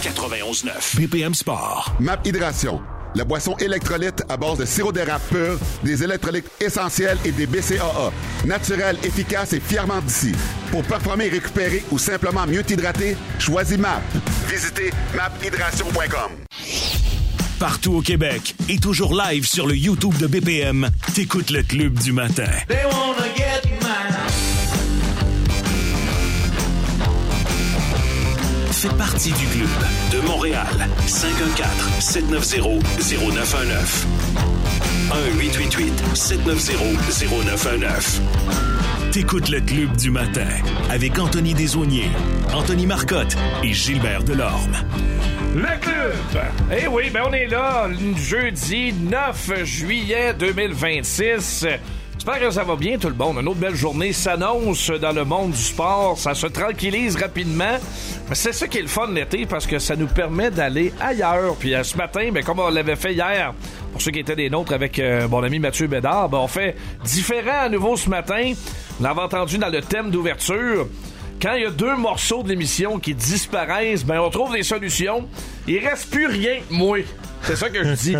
91.9. BPM Sport. MAP Hydration. La boisson électrolyte à base de sirop d'érable pur, des électrolytes essentiels et des BCAA. Naturel, efficace et fièrement d'ici. Pour performer, récupérer ou simplement mieux t'hydrater, choisis MAP. Visitez maphydration.com. Partout au Québec et toujours live sur le YouTube de BPM, t'écoutes le Club du matin. They wanna get mine. Fais partie du club de Montréal. 514-790-0919. 1-888-790-0919. T'écoutes le Club du matin avec Anthony Desaulniers, Anthony Marcotte et Gilbert Delorme. Le club! Eh oui, ben on est là, jeudi 9 juillet 2026. J'espère que ça va bien tout le monde. Une autre belle journée s'annonce dans le monde du sport. Ça se tranquillise rapidement. Mais c'est ça qui est le fun l'été parce que ça nous permet d'aller ailleurs. Puis ce matin, ben, comme on l'avait fait hier, pour ceux qui étaient des nôtres avec mon ami Mathieu Bédard, ben, on fait différent à nouveau ce matin. On l'avait entendu dans le thème d'ouverture. Quand il y a 2 morceaux de l'émission qui disparaissent, ben on trouve des solutions. Il reste plus rien de moi. C'est ça que je dis.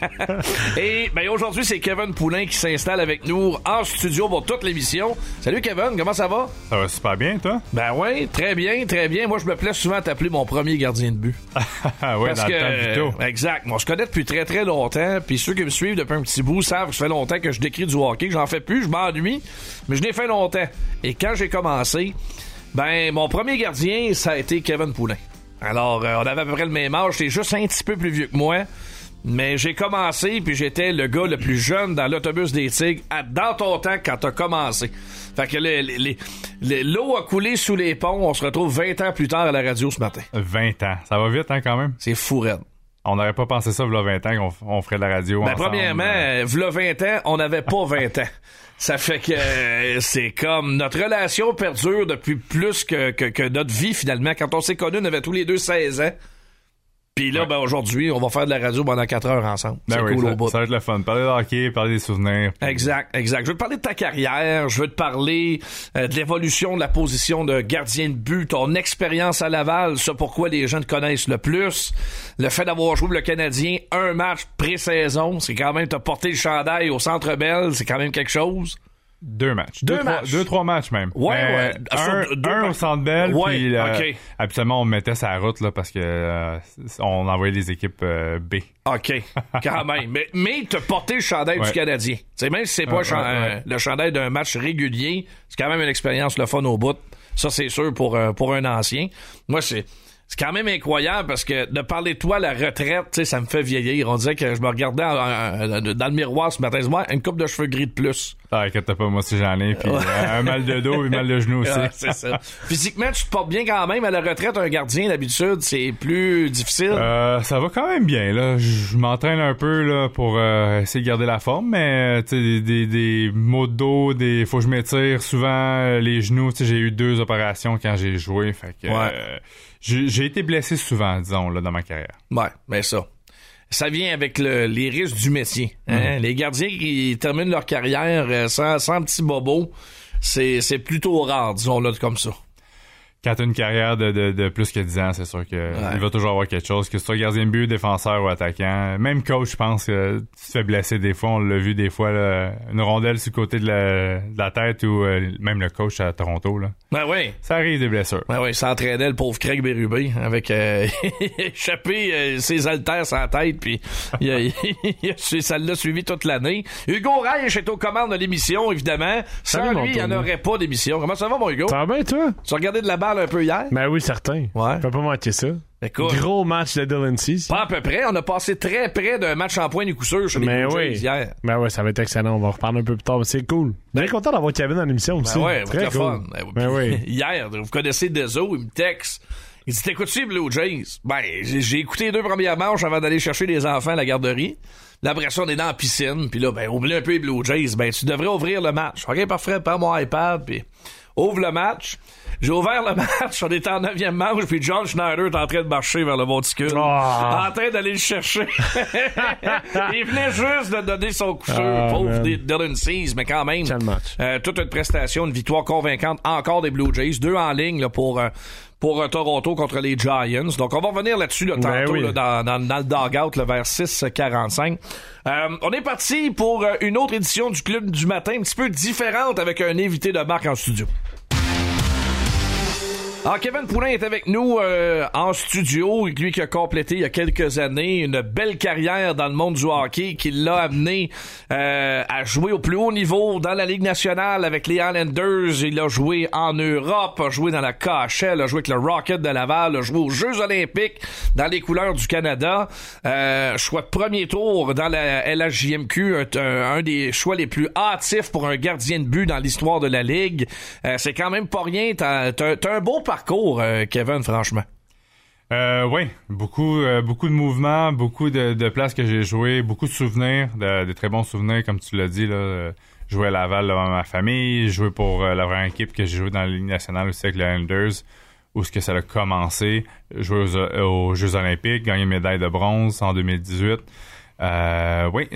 Et ben aujourd'hui, c'est Kevin Poulin qui s'installe avec nous en studio pour toute l'émission. Salut Kevin, comment ça va? Ça va super bien, toi? Ben oui, très bien, très bien. Moi, je me plais souvent à t'appeler mon premier gardien de but. Oui, parce dans que, le temps du tout. Exact. Moi, je connais depuis très, très longtemps. Puis ceux qui me suivent depuis un petit bout savent que ça fait longtemps que je décris du hockey, que j'en fais plus, je m'ennuie. Mais je l'ai fait longtemps. Et quand j'ai commencé, ben, mon premier gardien, ça a été Kevin Poulin. Alors, on avait à peu près le même âge. T'es juste un petit peu plus vieux que moi. Mais j'ai commencé, puis j'étais le gars le plus jeune dans l'autobus des Tigres dans ton temps quand t'as commencé. Fait que l'eau a coulé sous les ponts. On se retrouve 20 ans plus tard à la radio ce matin. 20 ans. Ça va vite, hein, quand même? C'est fou raide. On n'aurait pas pensé ça, v'là 20 ans, qu'on ferait de la radio ensemble. Premièrement, v'là 20 ans, on n'avait pas 20 ans. Ça fait que c'est comme notre relation perdure depuis plus que notre vie, finalement. Quand on s'est connus, on avait tous les deux 16 ans. Puis là, ben aujourd'hui, on va faire de la radio pendant 4 heures ensemble. Ben c'est oui, cool au bout. Ça va être le fun. Parler de hockey, parler des souvenirs. Exact. Je veux te parler de ta carrière. Je veux te parler de l'évolution de la position de gardien de but, ton expérience à Laval, ça pourquoi les gens te connaissent le plus. Le fait d'avoir joué pour le Canadien un match pré-saison, c'est quand même, t'as porté le chandail au Centre Bell, c'est quand même quelque chose. 2 matchs. 3 matchs même. Ouais. Un au Centre Bell, ouais, puis okay. Habituellement, on me mettait sur la route là, parce que on envoyait les équipes B. OK, quand même. Mais t'as porté le chandail du Canadien. T'sais, même si c'est pas le chandail d'un match régulier, c'est quand même une expérience le fun au bout. Ça, c'est sûr pour un ancien. Moi, c'est quand même incroyable parce que de parler de toi à la retraite, tu sais, ça me fait vieillir. On dirait que je me regardais dans le miroir ce matin. Moi, une coupe de cheveux gris de plus. Ah, inquiète pas, moi aussi j'en ai. Puis un mal de dos et mal de genou aussi. Ah, c'est ça. Physiquement, tu te portes bien quand même. À la retraite, un gardien, d'habitude, c'est plus difficile. Ça va quand même bien, là. Je m'entraîne un peu, là, pour essayer de garder la forme, mais, tu sais, des maux de dos, faut que je m'étire souvent les genoux. Tu sais, j'ai eu 2 opérations quand j'ai joué. Fait que, j'ai été blessé souvent, disons, là, dans ma carrière. Ouais, mais ça vient avec les risques du métier. Hein? Les gardiens qui terminent leur carrière sans petit bobo, c'est plutôt rare, disons-le comme ça. Quand t'as une carrière de plus que 10 ans, c'est sûr que il va toujours avoir quelque chose. Que ce soit gardien de but, défenseur ou attaquant. Même coach, je pense que tu te fais blesser des fois. On l'a vu des fois, là, une rondelle sur le côté de la tête ou même le coach à Toronto. Là. Ben oui. Ça arrive des blessures. Ben oui, ça entraînait le pauvre Craig Berube avec échappé ses haltères sur la tête puis ça l'a suivi toute l'année. Hugo Reich est aux commandes de l'émission, évidemment. Sans lui, il n'y en aurait pas d'émission. Comment ça va, mon Hugo? Ça va bien, toi? Tu as regardé de la balle un peu hier? Ben oui, certain. Ouais. Faut pas manquer ça. Écoute, gros match de Dylan Cease. Pas à peu près. On a passé très près d'un match en point du coup sûr chez les Blue Jays hier. Ben oui, ça va être excellent. On va en reparler un peu plus tard, mais c'est cool. Bien content d'avoir Kevin dans l'émission aussi. Ben ouais, très cool. Fun. Ben oui. Hier, vous connaissez Deso, il me texte. Il dit, t'écoutes-tu les Blue Jays? Ben, j'ai écouté les 2 premières manches avant d'aller chercher les enfants à la garderie. Là, après ça, on est dans la piscine. Puis là, ben, oublie un peu les Blue Jays. Ben, tu devrais ouvrir le match. OK, parfait, prends mon iPad, puis ouvre le match. J'ai ouvert le match, on était en 9e manche, puis John Schneider est en train de marcher vers le monticule. En train d'aller le chercher. Il venait juste de donner son coup sûr, pauvre Dylan Cease, mais quand même, toute une prestation, une victoire convaincante encore des Blue Jays. 2 en ligne là, pour pour Toronto contre les Giants. Donc, on va revenir là-dessus là, tantôt oui. là, dans le dog-out là, vers 6h45. On est parti pour une autre édition du Club du matin, un petit peu différente avec un invité de marque en studio. Alors, Kevin Poulin est avec nous en studio, lui qui a complété il y a quelques années une belle carrière dans le monde du hockey qui l'a amené à jouer au plus haut niveau dans la Ligue nationale avec les Islanders. Il a joué en Europe, a joué dans la KHL, a joué avec le Rocket de Laval, a joué aux Jeux olympiques dans les couleurs du Canada. Choix de premier tour dans la LHJMQ, un des choix les plus hâtifs pour un gardien de but dans l'histoire de la Ligue. C'est quand même pas rien. T'as un beau parcours, Kevin, franchement. Oui, beaucoup de mouvements, beaucoup de places que j'ai joué, beaucoup de souvenirs, de très bons souvenirs, comme tu l'as dit. Là, jouer à Laval devant ma famille, jouer pour la vraie équipe que j'ai joué dans la Ligue nationale aussi avec les Islanders, où ce que ça a commencé, jouer aux Jeux olympiques, gagner une médaille de bronze en 2018. Oui,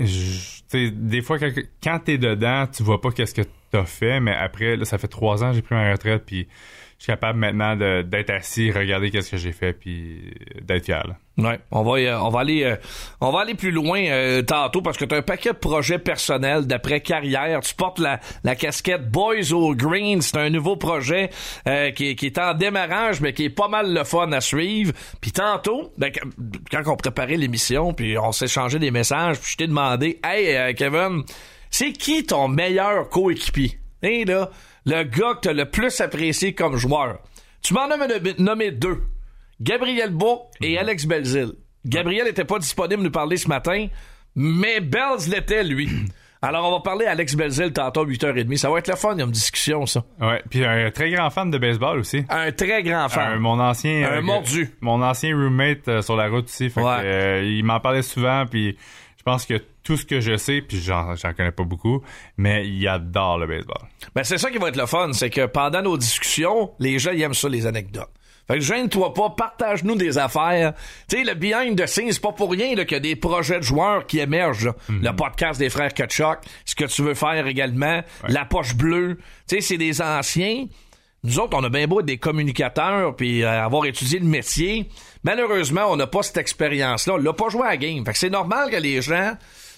des fois, quand t'es dedans, tu vois pas qu'est-ce que t'as fait, mais après, là, ça fait 3 ans que j'ai pris ma retraite, puis je suis capable maintenant d'être assis, regarder qu'est-ce que j'ai fait, puis d'être fier. Là. Ouais, on va aller plus loin tantôt parce que tu as un paquet de projets personnels d'après carrière. Tu portes la casquette Boys au Green, c'est un nouveau projet qui est en démarrage mais qui est pas mal le fun à suivre. Puis tantôt, quand on préparait l'émission, puis on s'est échangé des messages, puis je t'ai demandé, hey Kevin, c'est qui ton meilleur coéquipier? Hey, là, le gars que t'as le plus apprécié comme joueur. Tu m'en as nommé 2. Gabriel Bourque et Alex Belzile. Gabriel était pas disponible nous parler ce matin, mais Belz l'était, lui. Alors, on va parler à Alex Belzile tantôt à 8h30. Ça va être le fun, il y a une discussion, ça. Ouais, puis un très grand fan de baseball aussi. Un très grand fan. Un mordu. Mon ancien roommate sur la route aussi. Fait que, il m'en parlait souvent, puis je pense que tout ce que je sais, puis j'en connais pas beaucoup, mais il adore le baseball. Ben, c'est ça qui va être le fun, c'est que pendant nos discussions, les gens ils aiment ça, les anecdotes. Fait que gêne-toi pas, partage-nous des affaires. Tu sais, le behind the scenes, c'est pas pour rien là, qu'il y a des projets de joueurs qui émergent. Là. Mm-hmm. Le podcast des frères Kutchuk, ce que tu veux faire également, la poche bleue. Tu sais, c'est des anciens. Nous autres, on a bien beau être des communicateurs puis avoir étudié le métier. Malheureusement, on n'a pas cette expérience-là. On l'a pas joué à la game. Fait que c'est normal que les gens,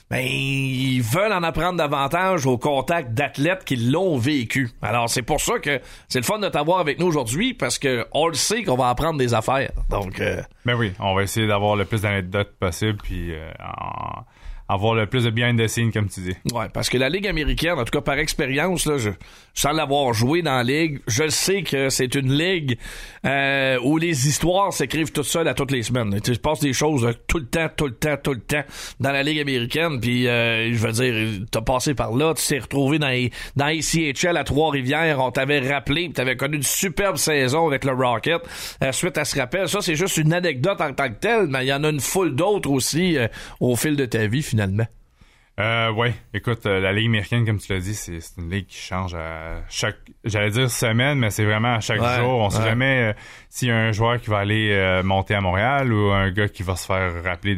ils veulent en apprendre davantage au contact d'athlètes qui l'ont vécu. Alors, c'est pour ça que c'est le fun de t'avoir avec nous aujourd'hui parce que on le sait qu'on va apprendre des affaires. Donc, ben oui, on va essayer d'avoir le plus d'anecdotes possible puis avoir le plus de behind the scenes, comme tu dis. Ouais, parce que la Ligue américaine, en tout cas par expérience, là, sans l'avoir joué dans la Ligue, je sais que c'est une Ligue où les histoires s'écrivent toutes seules à toutes les semaines. Il se passe des choses tout le temps dans la Ligue américaine, puis je veux dire, t'as passé par là, tu t'es retrouvé dans ACHL à Trois-Rivières, on t'avait rappelé, tu avais connu une superbe saison avec le Rocket. Suite à ce rappel, ça c'est juste une anecdote en tant que telle, mais il y en a une foule d'autres aussi au fil de ta vie, finalement. Ouais, écoute, la Ligue américaine, comme tu l'as dit, c'est une ligue qui change à chaque, j'allais dire semaine, mais c'est vraiment à chaque jour. On sait jamais s'il y a un joueur qui va aller monter à Montréal ou un gars qui va se faire rappeler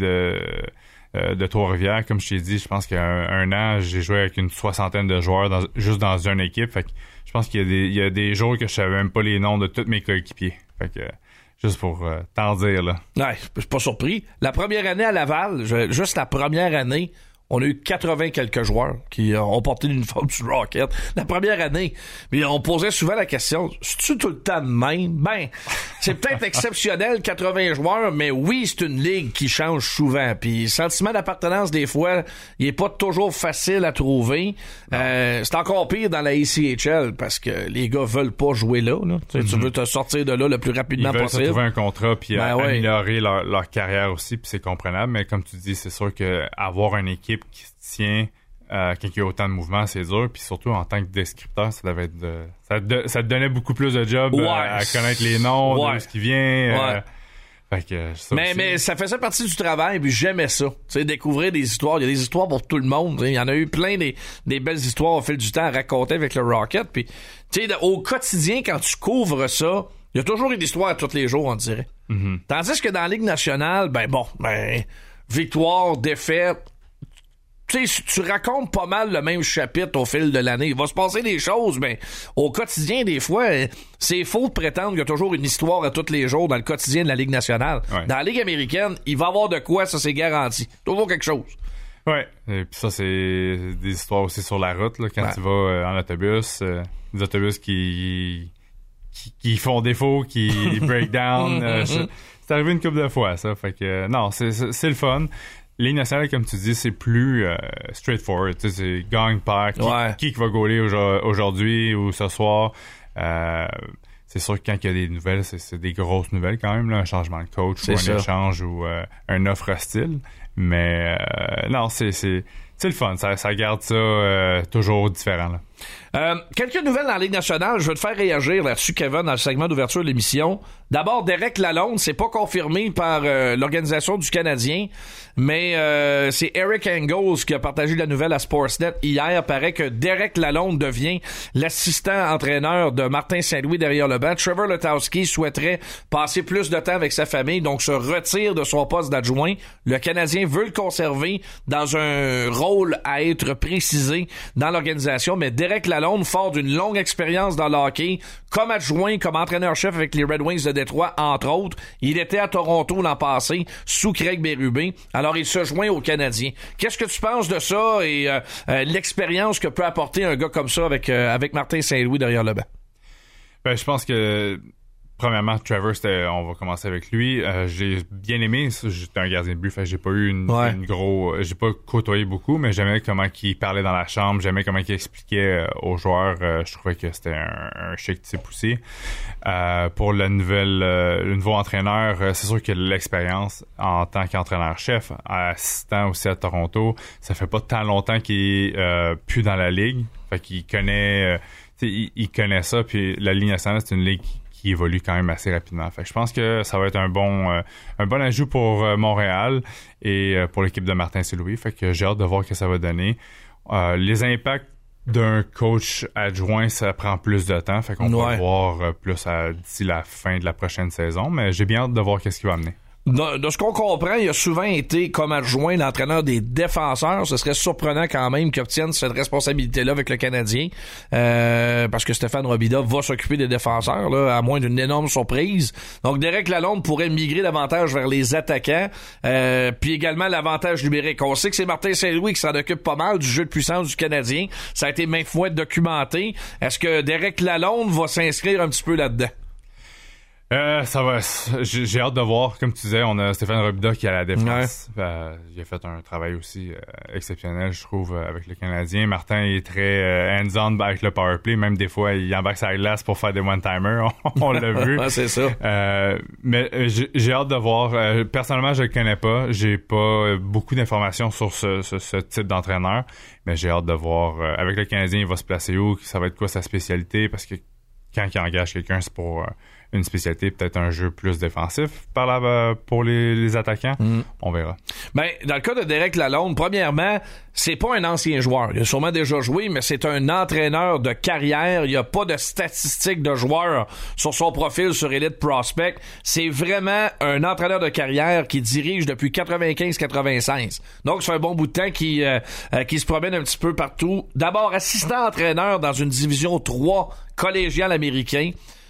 de Trois-Rivières. Comme je t'ai dit, je pense qu'il y a un an, j'ai joué avec une 60aine de joueurs juste dans une équipe. Fait que je pense qu'il y a des jours que je savais même pas les noms de tous mes coéquipiers. Fait que juste pour t'en dire, là. Ouais, je suis pas surpris. La première année à Laval, juste la première année, on a eu 80 quelques joueurs qui ont porté l'uniforme du Rocket. La première année. Mais on posait souvent la question, c'est-tu tout le temps de même? Ben, c'est peut-être exceptionnel, 80 joueurs, mais oui, c'est une ligue qui change souvent. Puis le sentiment d'appartenance, des fois, il est pas toujours facile à trouver. C'est encore pire dans la ACHL parce que les gars veulent pas jouer là. Tu veux te sortir de là le plus rapidement possible. Ils veulent se trouver un contrat puis améliorer leur carrière aussi, puis c'est comprenable. Mais comme tu dis, c'est sûr que avoir une équipe qui se tient quand il y a autant de mouvements, c'est dur. Puis surtout, en tant que descripteur, ça devait être ça te donnait beaucoup plus de job à connaître les noms, de ce qui vient. Fait que, mais ça faisait partie du travail, puis j'aimais ça. Tu sais, découvrir des histoires. Il y a des histoires pour tout le monde. Il y en a eu plein des belles histoires au fil du temps à raconter avec le Rocket. Puis, tu sais, au quotidien, quand tu couvres ça, il y a toujours une histoire tous les jours, on dirait. Mm-hmm. Tandis que dans la Ligue nationale, victoire, défaite, tu sais, tu racontes pas mal le même chapitre au fil de l'année. Il va se passer des choses, mais au quotidien, des fois, c'est faux de prétendre qu'il y a toujours une histoire à tous les jours dans le quotidien de la Ligue nationale. Ouais. Dans la Ligue américaine, il va y avoir de quoi, ça c'est garanti. Toujours quelque chose. Ouais, et puis ça, c'est des histoires aussi sur la route, là, quand tu vas en autobus, des autobus qui font défaut, qui break down. C'est arrivé une couple de fois, ça. Fait que, non, c'est le fun. Ligue nationale, comme tu dis, c'est plus straightforward. Tu sais, c'est gang par qui va goaler aujourd'hui ou ce soir. C'est sûr que quand il y a des nouvelles, c'est des grosses nouvelles quand même, là, un changement de coach ou un échange ou un offre hostile. Mais non, c'est le fun. Ça garde ça toujours différent, là. Quelques nouvelles dans la Ligue nationale. Je veux te faire réagir là-dessus, Kevin, dans le segment d'ouverture de l'émission. D'abord, Derek Lalonde, c'est pas confirmé par l'organisation du Canadien, mais c'est Eric Engels qui a partagé la nouvelle à Sportsnet hier. Paraît que Derek Lalonde devient l'assistant entraîneur de Martin Saint-Louis derrière le banc. Trevor Letowski souhaiterait passer plus de temps avec sa famille, donc se retire de son poste d'adjoint. Le Canadien veut le conserver dans un rôle à être précisé dans l'organisation, mais Derek Lalonde, fort d'une longue expérience dans le hockey, comme adjoint, comme entraîneur-chef avec les Red Wings de Détroit, entre autres. Il était à Toronto l'an passé, sous Craig Berube. Alors, il se joint aux Canadiens. Qu'est-ce que tu penses de ça et l'expérience que peut apporter un gars comme ça avec Martin Saint-Louis derrière le banc? Ben, je pense que premièrement, Trevor, on va commencer avec lui. J'ai bien aimé, j'étais un gardien de but, fait j'ai pas eu j'ai pas côtoyé beaucoup, mais j'aimais comment il parlait dans la chambre, j'aimais comment il expliquait aux joueurs. Je trouvais que c'était un chic type aussi. Pour le nouveau entraîneur, c'est sûr que l'expérience en tant qu'entraîneur-chef, assistant aussi à Toronto, ça fait pas tant longtemps qu'il est plus dans la ligue, fait qu'il connaît, il connaît ça, puis la Ligue nationale, c'est une ligue qui évolue quand même assez rapidement. Fait que je pense que ça va être un bon ajout pour Montréal et pour l'équipe de Martin Saint-Louis. Fait que j'ai hâte de voir ce que ça va donner. Les impacts d'un coach adjoint, ça prend plus de temps. Fait qu'on va voir plus d'ici la fin de la prochaine saison. Mais j'ai bien hâte de voir qu'est-ce qu'il va amener. De ce qu'on comprend, il a souvent été comme adjoint l'entraîneur des défenseurs. Ce serait surprenant quand même qu'il obtienne cette responsabilité-là avec le Canadien, parce que Stéphane Robida va s'occuper des défenseurs, là, à moins d'une énorme surprise. Donc Derek Lalonde pourrait migrer davantage vers les attaquants, puis également l'avantage numérique. On sait que c'est Martin Saint-Louis qui s'en occupe pas mal du jeu de puissance du Canadien. Ça a été maintes fois documenté. Est-ce que Derek Lalonde va s'inscrire un petit peu là-dedans? Ça va. J'ai hâte de voir. Comme tu disais, on a Stéphane Robida qui est à la défense. Il a fait un travail aussi exceptionnel, je trouve, avec le Canadien. Martin est très hands-on avec le powerplay. Même des fois, il embarque sa glace pour faire des one-timers. On l'a vu. C'est ça. Mais j'ai hâte de voir. Personnellement, je le connais pas. J'ai pas beaucoup d'informations sur ce type d'entraîneur. Mais j'ai hâte de voir. Avec le Canadien, il va se placer où? Ça va être quoi sa spécialité? Parce que quand il engage quelqu'un, c'est pour une spécialité, peut-être un jeu plus défensif pour les attaquants. On verra. Ben, dans le cas de Derek Lalonde, premièrement, c'est pas un ancien joueur. Il a sûrement déjà joué, mais c'est un entraîneur de carrière. Il n'y a pas de statistiques de joueurs sur son profil sur Elite Prospect. C'est vraiment un entraîneur de carrière qui dirige depuis 95-96. Donc, c'est un bon bout de temps qui se promène un petit peu partout. D'abord, assistant-entraîneur dans une division 3 collégiale américain.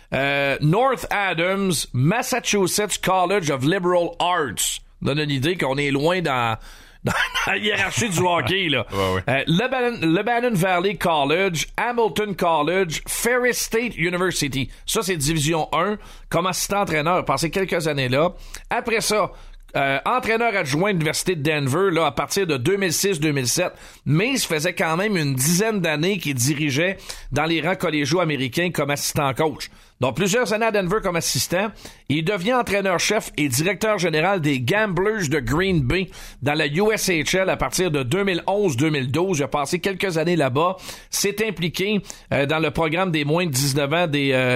North Adams, Massachusetts College of Liberal Arts. Donne une idée qu'on est loin dans la hiérarchie du hockey, là. Ouais. Lebanon Valley College, Hamilton College, Ferris State University. Ça, c'est division 1. Comme assistant-entraîneur, passé quelques années là. Après ça, entraîneur adjoint de l'Université de Denver, là, à partir de 2006-2007. Mais il se faisait quand même une dizaine d'années qu'il dirigeait dans les rangs collégiaux américains comme assistant-coach. Donc, plusieurs années à Denver comme assistant. Il devient entraîneur-chef et directeur général des Gamblers de Green Bay dans la USHL à partir de 2011-2012. Il a passé quelques années là-bas. S'est impliqué dans le programme des moins de 19 ans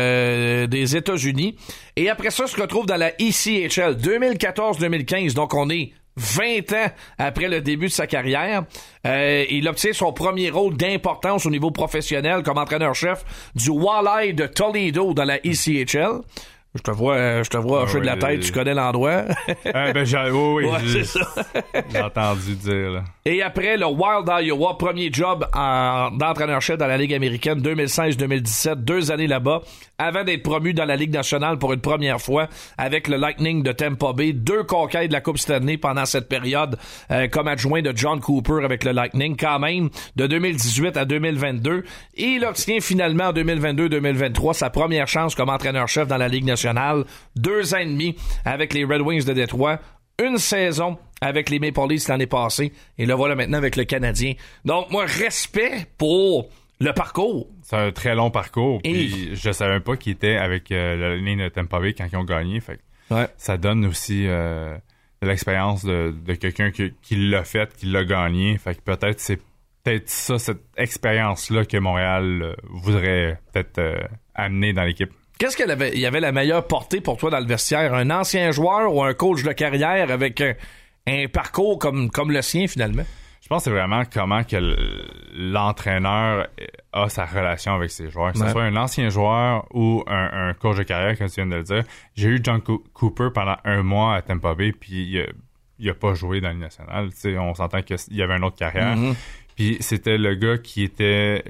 des États-Unis. Et après ça, se retrouve dans la ECHL 2014-2015. Donc, on est 20 ans après le début de sa carrière. Il obtient son premier rôle d'importance au niveau professionnel comme entraîneur-chef du Walleye de Toledo dans la ECHL. Je te vois hocher de la tête, tu connais l'endroit. Oui, Ouais, c'est ça. j'ai entendu dire, là. Et après, le Wild Iowa, premier job d'entraîneur-chef dans la Ligue américaine, 2016-2017, 2 années là-bas, avant d'être promu dans la Ligue nationale pour une première fois avec le Lightning de Tampa Bay. 2 conquêtes de la Coupe Stanley pendant cette période comme adjoint de John Cooper avec le Lightning, quand même, de 2018 à 2022. Et il obtient finalement en 2022-2023 sa première chance comme entraîneur-chef dans la Ligue nationale. 2 ans et demi avec les Red Wings de Détroit. Une saison avec les Maple Leafs l'année passée. Et le voilà maintenant avec le Canadien. Donc, moi, respect pour le parcours. C'est un très long parcours. Puis je savais même pas qu'il était avec la ligne de Tampa Bay quand ils ont gagné. Fait que ça donne aussi de l'expérience de quelqu'un qui l'a fait, qui l'a gagné. Fait que peut-être c'est ça, cette expérience-là que Montréal voudrait peut-être amener dans l'équipe. Qu'est-ce qu'il y avait la meilleure portée pour toi dans le vestiaire? Un ancien joueur ou un coach de carrière avec un parcours comme le sien, finalement? Je pense que c'est vraiment comment que l'entraîneur a sa relation avec ses joueurs. Que ce soit un ancien joueur ou un coach de carrière, comme tu viens de le dire. J'ai eu John Cooper pendant 1 mois à Tampa Bay, puis il a pas joué dans la Ligue nationale. T'sais, on s'entend qu'il y avait une autre carrière. Mm-hmm. Puis c'était le gars qui était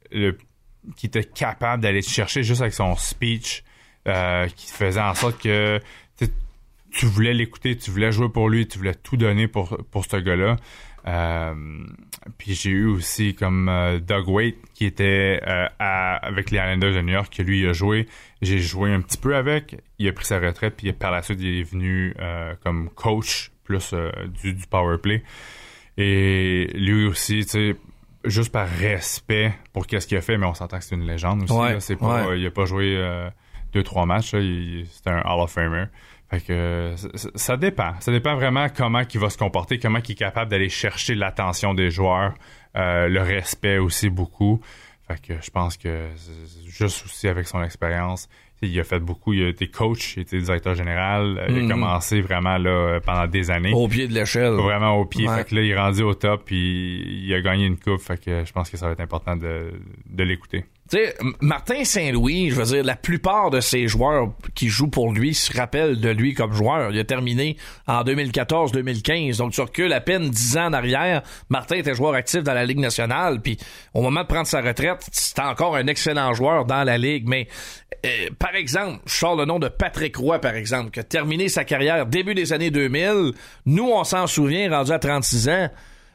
capable d'aller te chercher juste avec son speech, qui faisait en sorte que tu voulais l'écouter, tu voulais jouer pour lui, tu voulais tout donner pour ce gars-là. Puis j'ai eu aussi comme Doug Weight qui était avec les Islanders de New York, que lui il a joué. J'ai joué un petit peu avec, il a pris sa retraite, puis par la suite il est venu comme coach plus du power play. Et lui aussi, tu sais, juste par respect pour qu'est-ce qu'il a fait, mais on s'entend que c'est une légende aussi. Là, c'est pas, il a pas joué 2-3 matchs, là, c'est un Hall of Famer. Fait que ça dépend. Ça dépend vraiment comment il va se comporter, comment il est capable d'aller chercher l'attention des joueurs, le respect aussi beaucoup. Fait que je pense que juste aussi avec son expérience, il a fait beaucoup. Il a été coach, il a été directeur général. Il a commencé vraiment là pendant des années. Au pied de l'échelle. Vraiment au pied. Ouais. Fait que là, il est rendu au top puis il a gagné une coupe. Fait que je pense que ça va être important de l'écouter. Tu sais, Martin Saint-Louis, je veux dire, la plupart de ces joueurs qui jouent pour lui se rappellent de lui comme joueur. Il a terminé en 2014-2015, donc tu recules à peine 10 ans en arrière. Martin était joueur actif dans la Ligue nationale, puis au moment de prendre sa retraite, c'était encore un excellent joueur dans la Ligue. Mais par exemple, je sors le nom de Patrick Roy, par exemple, qui a terminé sa carrière début des années 2000. Nous, on s'en souvient, rendu à 36 ans.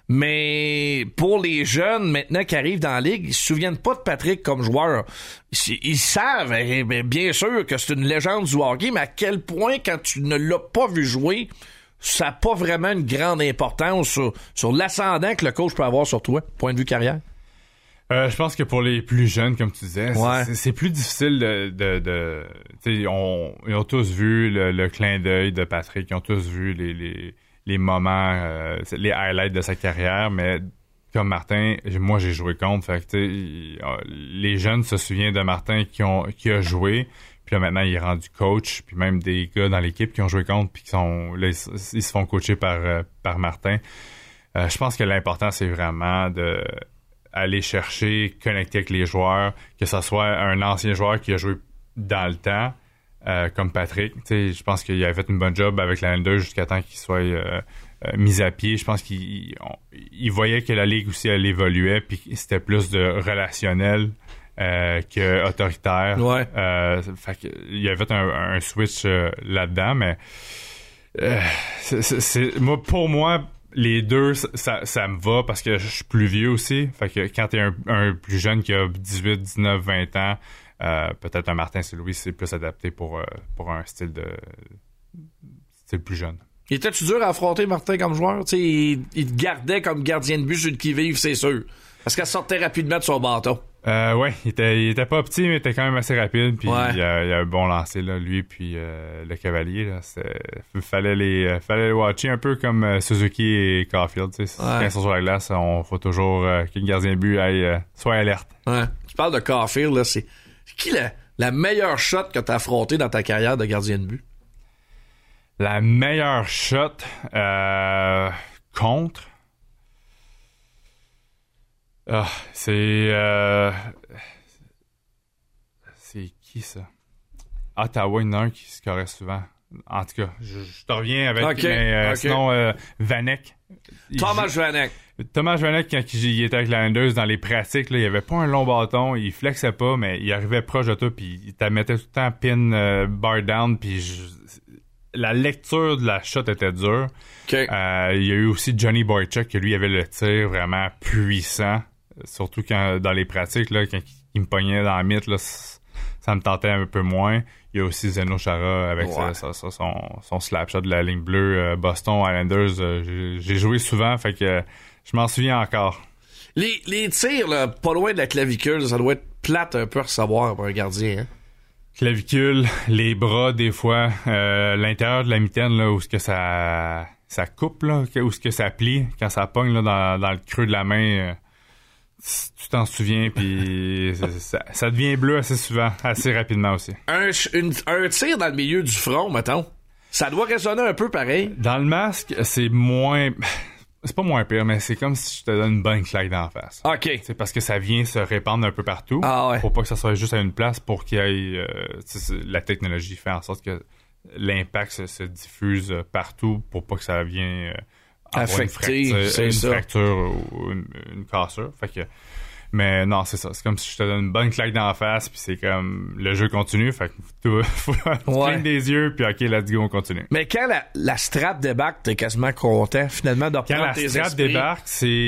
Mais pour les jeunes maintenant qui arrivent dans la Ligue, ils se souviennent pas de Patrick comme joueur. Ils savent, bien sûr, que c'est une légende du hockey, mais à quel point, quand tu ne l'as pas vu jouer, ça n'a pas vraiment une grande importance sur l'ascendant que le coach peut avoir sur toi, point de vue carrière? Je pense que pour les plus jeunes, comme tu disais, c'est plus difficile de ils ont tous vu le clin d'œil de Patrick, ils ont tous vu les moments, les highlights de sa carrière, mais comme Martin, moi j'ai joué contre, fait que les jeunes se souviennent de Martin qui a joué, puis là maintenant il est rendu coach, puis même des gars dans l'équipe qui ont joué contre, puis ils se font coacher par Martin. Je pense que l'important c'est vraiment de aller chercher, connecter avec les joueurs, que ce soit un ancien joueur qui a joué dans le temps, comme Patrick. Je pense qu'il avait fait une bonne job avec la N2 jusqu'à temps qu'il soit mis à pied. Je pense qu'il voyait que la Ligue aussi, elle évoluait, puis c'était plus de relationnel que autoritaire. Ouais. Fait qu'il avait fait un switch là-dedans, mais pour moi, les deux, ça me va parce que je suis plus vieux aussi. Fait que quand t'es un plus jeune qui a 18, 19, 20 ans, peut-être un Martin Saint-Louis, c'est plus adapté pour un style plus jeune. Était-tu dur à affronter Martin comme joueur? T'sais, il te gardait comme gardien de but sur le qui-vive, c'est sûr. Parce qu'elle sortait rapidement de son bâton. Ouais, il était pas petit, mais il était quand même assez rapide. Puis il a un bon lancer, là, lui, puis le Cavalier. Là, fallait le watcher un peu comme Suzuki et Caulfield. Quand ils sont sur la glace, on faut toujours qu'un gardien de but soit alerte. Ouais. Tu parles de Caulfield, là, c'est qui la meilleure shot que tu as affrontée dans ta carrière de gardien de but? La meilleure shot contre? C'est qui ça? Ottawa, il y en a un qui scorait souvent. En tout cas, je te reviens avec... mais sinon, Vanek. Thomas Vanek. Thomas Vanek, quand il était avec les Islanders, dans les pratiques, là, il avait pas un long bâton, il flexait pas, mais il arrivait proche de toi, puis il te mettait tout le temps pin, bar down, puis la lecture de la shot était dure. Okay. Il y a eu aussi Johnny Boychuk, que lui avait le tir vraiment puissant, surtout quand dans les pratiques, là, quand il me pognait dans la mythe, là, ça me tentait un peu moins. Il y a aussi Zdeno Chara avec son slap shot de la ligne bleue. Boston Islanders, j'ai joué souvent, fait que je m'en souviens encore. Les tirs, là, pas loin de la clavicule, ça doit être plate un peu à recevoir pour un gardien. Hein? Clavicule, les bras, des fois, l'intérieur de la mitaine, là, où ce que ça coupe, là, où ce que ça plie, quand ça pogne là, dans le creux de la main... tu t'en souviens, puis ça devient bleu assez souvent, assez rapidement aussi. Un tir dans le milieu du front, mettons, ça doit résonner un peu pareil. Dans le masque, c'est moins... C'est pas moins pire, mais c'est comme si je te donne une bonne claque d'en face. OK. C'est parce que ça vient se répandre un peu partout. Ah ouais. Pour pas que ça soit juste à une place, pour qu'il y ait... la technologie fait en sorte que l'impact se diffuse partout pour pas que ça vienne... affecté, une fracture ou une cassure. Fait que, mais non, c'est ça. C'est comme si je te donne une bonne claque d'en face, puis c'est comme le jeu continue. Fait que tu clignes des yeux, puis OK, let's go, on continue. Mais quand la strap débarque, t'es quasiment content finalement de reprendre tes esprits. Quand la strap débarque,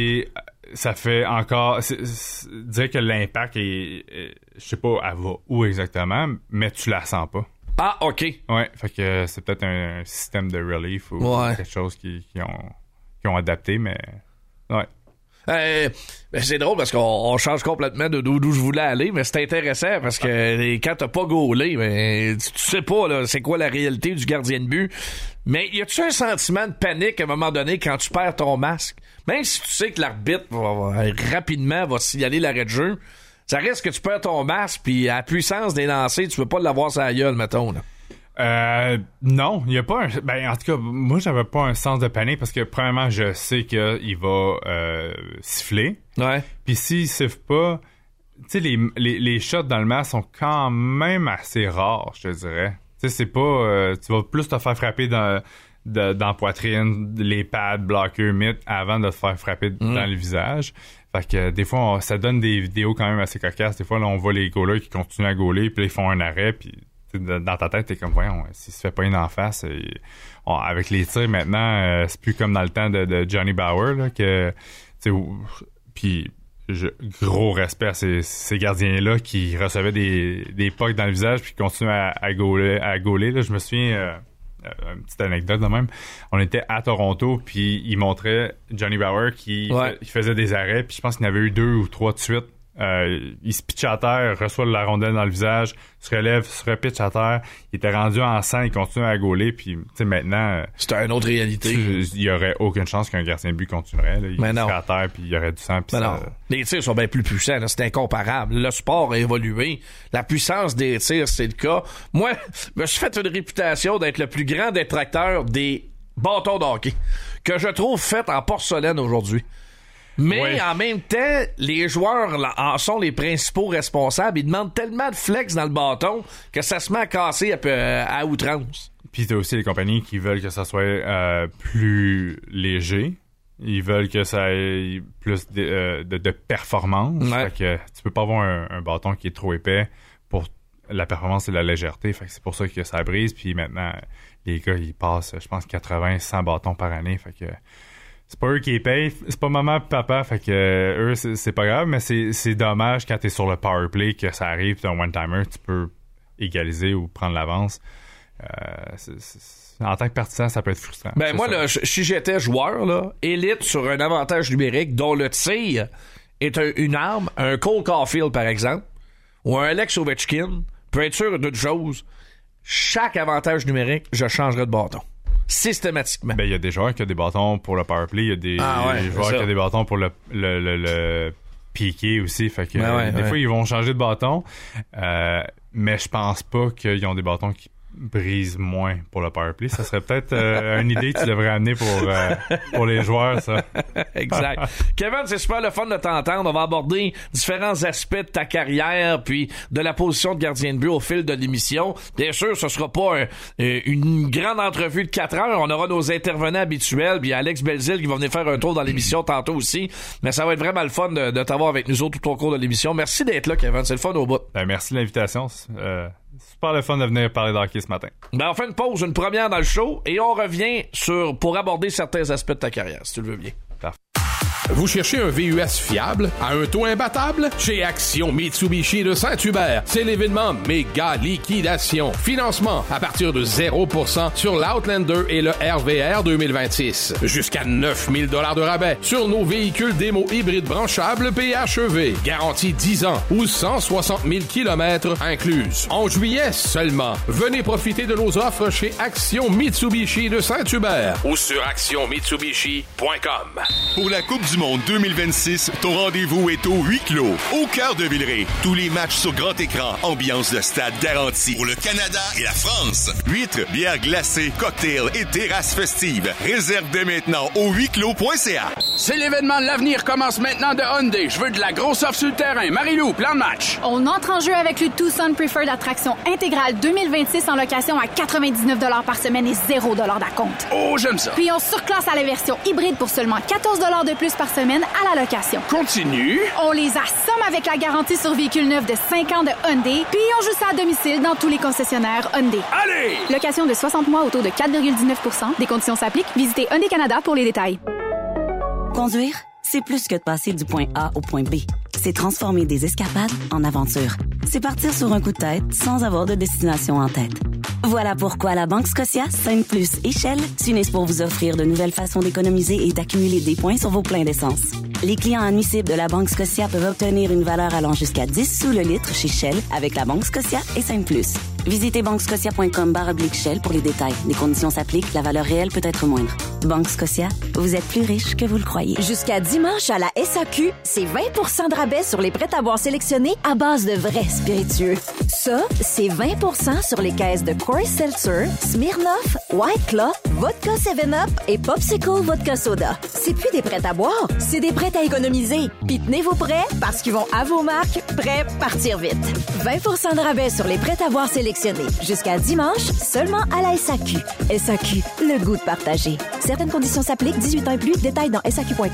ça fait encore... dire que l'impact est je sais pas, elle va où exactement, mais tu la sens pas. Ah, OK. Ouais, fait que c'est peut-être un système de relief ou quelque chose qui ont adapté, mais ouais. C'est drôle parce qu'on change complètement d'où je voulais aller, mais c'est intéressant parce que quand t'as pas gaulé, mais tu sais pas là, c'est quoi la réalité du gardien de but. Mais y a-tu un sentiment de panique à un moment donné quand tu perds ton masque? Même si tu sais que l'arbitre rapidement va signaler l'arrêt de jeu, ça risque que tu perds ton masque, puis à la puissance des lancers, tu peux pas l'avoir sur la gueule, mettons, là. Non, il y a pas en tout cas, moi j'avais pas un sens de panique parce que premièrement, je sais qu'il va siffler. Ouais. Puis s'il siffle pas, tu sais les shots dans le masque sont quand même assez rares, je te dirais. Tu sais c'est pas tu vas plus te faire frapper dans la poitrine, les pads, bloqueurs, mythes avant de te faire frapper dans le visage. Fait que des fois ça donne des vidéos quand même assez cocasses. Des fois là on voit les goalers qui continuent à gauler, puis là, ils font un arrêt, puis dans ta tête, t'es comme, voyons, s'il se fait pas une en face, avec les tirs maintenant, c'est plus comme dans le temps de Johnny Bauer, là, que, puis gros respect à ces gardiens-là qui recevaient des pucks dans le visage puis qui continuaient à gauler, là. Je me souviens, une petite anecdote de même, on était à Toronto puis il montrait Johnny Bauer qui faisait des arrêts, puis je pense qu'il y en avait eu 2 ou 3 de suite. Il se pitche à terre, reçoit la rondelle dans le visage, se relève, se repitche à terre. Il était rendu en sang, il continue à gauler, puis tu sais maintenant c'est une autre réalité. Il y aurait aucune chance qu'un gardien de but continuerait là. Il serait à terre, puis il y aurait du sang, puis ça... Les tirs sont bien plus puissants, là. C'est incomparable. Le sport a évolué, la puissance des tirs, c'est le cas. Moi, je me suis fait une réputation d'être le plus grand détracteur des bâtons de hockey, que je trouve fait en porcelaine aujourd'hui. Mais en même temps, les joueurs en sont les principaux responsables. Ils demandent tellement de flex dans le bâton que ça se met à casser à outrance. Puis t'as aussi les compagnies qui veulent que ça soit plus léger. Ils veulent que ça ait plus de performance. Ouais. Fait que tu peux pas avoir un bâton qui est trop épais pour la performance et la légèreté. Fait que c'est pour ça que ça brise. Puis maintenant, les gars, ils passent, je pense, 80-100 bâtons par année. Fait que c'est pas eux qui les payent, c'est pas maman et papa, fait que eux, c'est pas grave, mais c'est dommage quand t'es sur le power play que ça arrive, t'as un one-timer, tu peux égaliser ou prendre l'avance. En tant que partisan, ça peut être frustrant. Ben moi, là, si j'étais joueur, là, élite sur un avantage numérique dont le tir est une arme, un Cole Caulfield, par exemple, ou un Alex Ovechkin, peut être sûr d'une chose, chaque avantage numérique, je changerais de bâton. Systématiquement. Ben, il y a des joueurs qui ont des bâtons pour le power play, il y a des joueurs qui ont des bâtons pour le piqué aussi, fait que des fois ils vont changer de bâton, mais je pense pas qu'ils ont des bâtons qui brise moins pour le powerplay. Ça serait peut-être une idée que tu devrais amener pour les joueurs, ça. Exact. Kevin, c'est super le fun de t'entendre. On va aborder différents aspects de ta carrière puis de la position de gardien de but au fil de l'émission. Bien sûr, ce sera pas une grande entrevue de 4 heures. On aura nos intervenants habituels, puis Alex Belzile qui va venir faire un tour dans l'émission tantôt aussi. Mais ça va être vraiment le fun de t'avoir avec nous autres tout au cours de l'émission. Merci d'être là, Kevin. C'est le fun au bout. Ben, merci de l'invitation. Super le fun de venir parler d'hockey ce matin. Ben, on fait une pause, une première dans le show, et on revient pour aborder certains aspects de ta carrière, si tu le veux bien. Parfait. Vous cherchez un VUS fiable à un taux imbattable? Chez Action Mitsubishi de Saint-Hubert, c'est l'événement méga liquidation. Financement à partir de 0% sur l'Outlander et le RVR 2026. Jusqu'à 9 000 $ de rabais sur nos véhicules démo hybrides branchables PHEV. Garantie 10 ans ou 160 000 km incluses. En juillet seulement, venez profiter de nos offres chez Action Mitsubishi de Saint-Hubert ou sur actionmitsubishi.com. Pour la Coupe du Monde 2026, ton rendez-vous est au huis clos, au cœur de Villeray. Tous les matchs sur grand écran, ambiance de stade garantie. Pour le Canada et la France. Huîtres, bières glacées, cocktails et terrasses festives. Réserve dès maintenant au huisclos.ca. C'est l'événement de l'avenir commence maintenant de Hyundai. Je veux de la grosse offre sur le terrain. Marie-Lou, plan de match. On entre en jeu avec le Tucson Preferred Attraction intégrale 2026 en location à 99 $ par semaine et 0 $ d'acompte. Oh, j'aime ça. Puis on surclasse à la version hybride pour seulement 14 $ de plus par semaine à la location. Continue. On les assomme avec la garantie sur véhicule neuf de 5 ans de Hyundai, puis on joue ça à domicile dans tous les concessionnaires Hyundai. Allez! Location de 60 mois au taux de 4,19 %. Des conditions s'appliquent. Visitez Hyundai Canada pour les détails. Conduire, c'est plus que de passer du point A au point B. C'est transformer des escapades en aventures. C'est partir sur un coup de tête sans avoir de destination en tête. Voilà pourquoi la Banque Scotia, Sainte-Plus et Shell s'unissent pour vous offrir de nouvelles façons d'économiser et d'accumuler des points sur vos pleins d'essence. Les clients admissibles de la Banque Scotia peuvent obtenir une valeur allant jusqu'à 10 sous le litre chez Shell avec la Banque Scotia et Sainte-Plus. Visitez banquescotia.com/Shell pour les détails. Les conditions s'appliquent, la valeur réelle peut être moindre. Banque Scotia, vous êtes plus riche que vous le croyez. Jusqu'à dimanche à la SAQ, c'est 20% de rabais sur les prêts-à-boire sélectionnés à base de vrais spiritueux. Ça, c'est 20% sur les caisses de Coors Seltzer, Smirnoff, White Claw, Vodka 7-Up et Popsicle Vodka Soda. C'est plus des prêts-à-boire, c'est des prêts à économiser. Puis tenez vos prêts parce qu'ils vont à vos marques, prêts partir vite. 20% de rabais sur les prêts-à-boire sélectionnés. Jusqu'à dimanche, seulement à la SAQ. SAQ, le goût de partager. Certaines conditions s'appliquent, 18 ans et plus. Détails dans SAQ.com.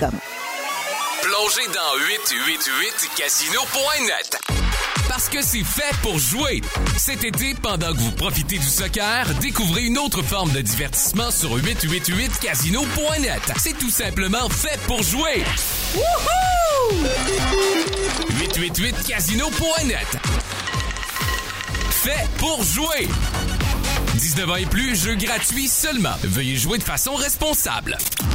Plongez dans 888casino.net. Parce que c'est fait pour jouer. Cet été, pendant que vous profitez du soccer, découvrez une autre forme de divertissement sur 888casino.net. C'est tout simplement fait pour jouer. Wouhou! 888casino.net. Fait pour jouer. 19 ans et plus, jeu gratuit seulement. Veuillez jouer de façon responsable.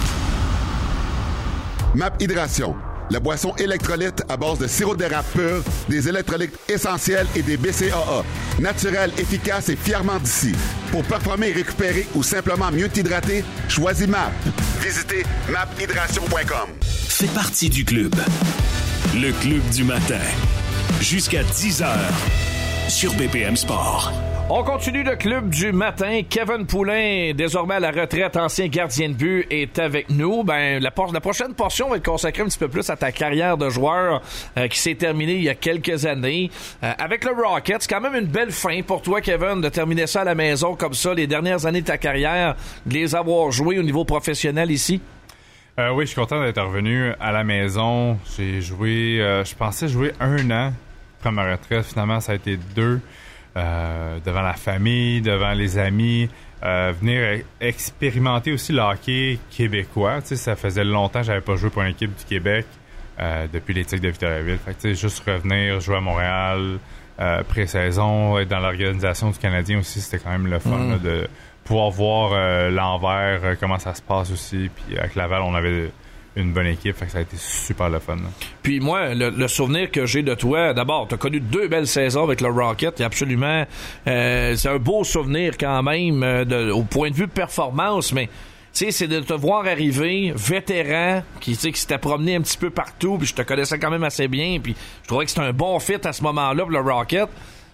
MAP Hydration, la boisson électrolyte à base de sirop d'érable pur, des électrolytes essentiels et des BCAA. Naturel, efficace et fièrement d'ici. Pour performer et récupérer ou simplement mieux t'hydrater, choisis MAP. Visitez maphydration.com. Fais partie du club. Le club du matin. Jusqu'à 10h. Sur BPM Sport. On continue le club du matin. Kevin Poulin, désormais à la retraite, ancien gardien de but, est avec nous. La prochaine portion va être consacrée un petit peu plus à ta carrière de joueur qui s'est terminée il y a quelques années. Avec le Rocket, c'est quand même une belle fin pour toi, Kevin, de terminer ça à la maison comme ça, les dernières années de ta carrière, de les avoir joués au niveau professionnel ici. Oui, je suis content d'être revenu à la maison. J'ai joué, je pensais jouer 1 an. Après ma retraite, finalement, ça a été 2. Devant la famille, devant les amis, venir expérimenter aussi le hockey québécois. Tu sais, ça faisait longtemps que j'avais pas joué pour une équipe du Québec depuis les Tigres de Victoriaville. Fait que, tu sais, juste revenir jouer à Montréal, pré-saison, être dans l'organisation du Canadien aussi, c'était quand même le fun là, de pouvoir voir l'envers, comment ça se passe aussi. Puis avec Laval, on avait une bonne équipe, fait que ça a été super le fun. Là. Puis moi, le souvenir que j'ai de toi, d'abord, t'as connu 2 belles saisons avec le Rocket, et absolument, c'est un beau souvenir quand même au point de vue de performance, mais tu sais, c'est de te voir arriver, vétéran, qui s'était promené un petit peu partout, puis je te connaissais quand même assez bien, puis je trouvais que c'était un bon fit à ce moment-là pour le Rocket.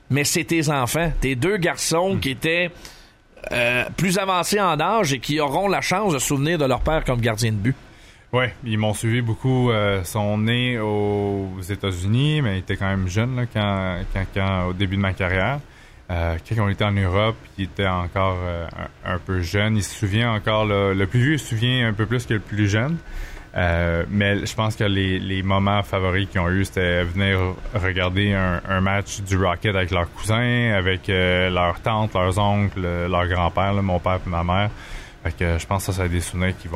mais c'est tes enfants, tes 2 garçons qui étaient plus avancés en âge et qui auront la chance de se souvenir de leur père comme gardien de but. Oui, ils m'ont suivi beaucoup. Ils sont nés aux États-Unis, mais ils étaient quand même jeunes là, quand au début de ma carrière. Quand on était en Europe, ils étaient encore un peu jeunes. Ils se souviennent encore, le plus vieux se souvient un peu plus que le plus jeune. Mais je pense que les moments favoris qu'ils ont eu, c'était venir regarder un match du Rocket avec leurs cousins, avec leurs tantes, leurs oncles, leur grand-père, là, mon père et ma mère. Fait que je pense que ça a des souvenirs qui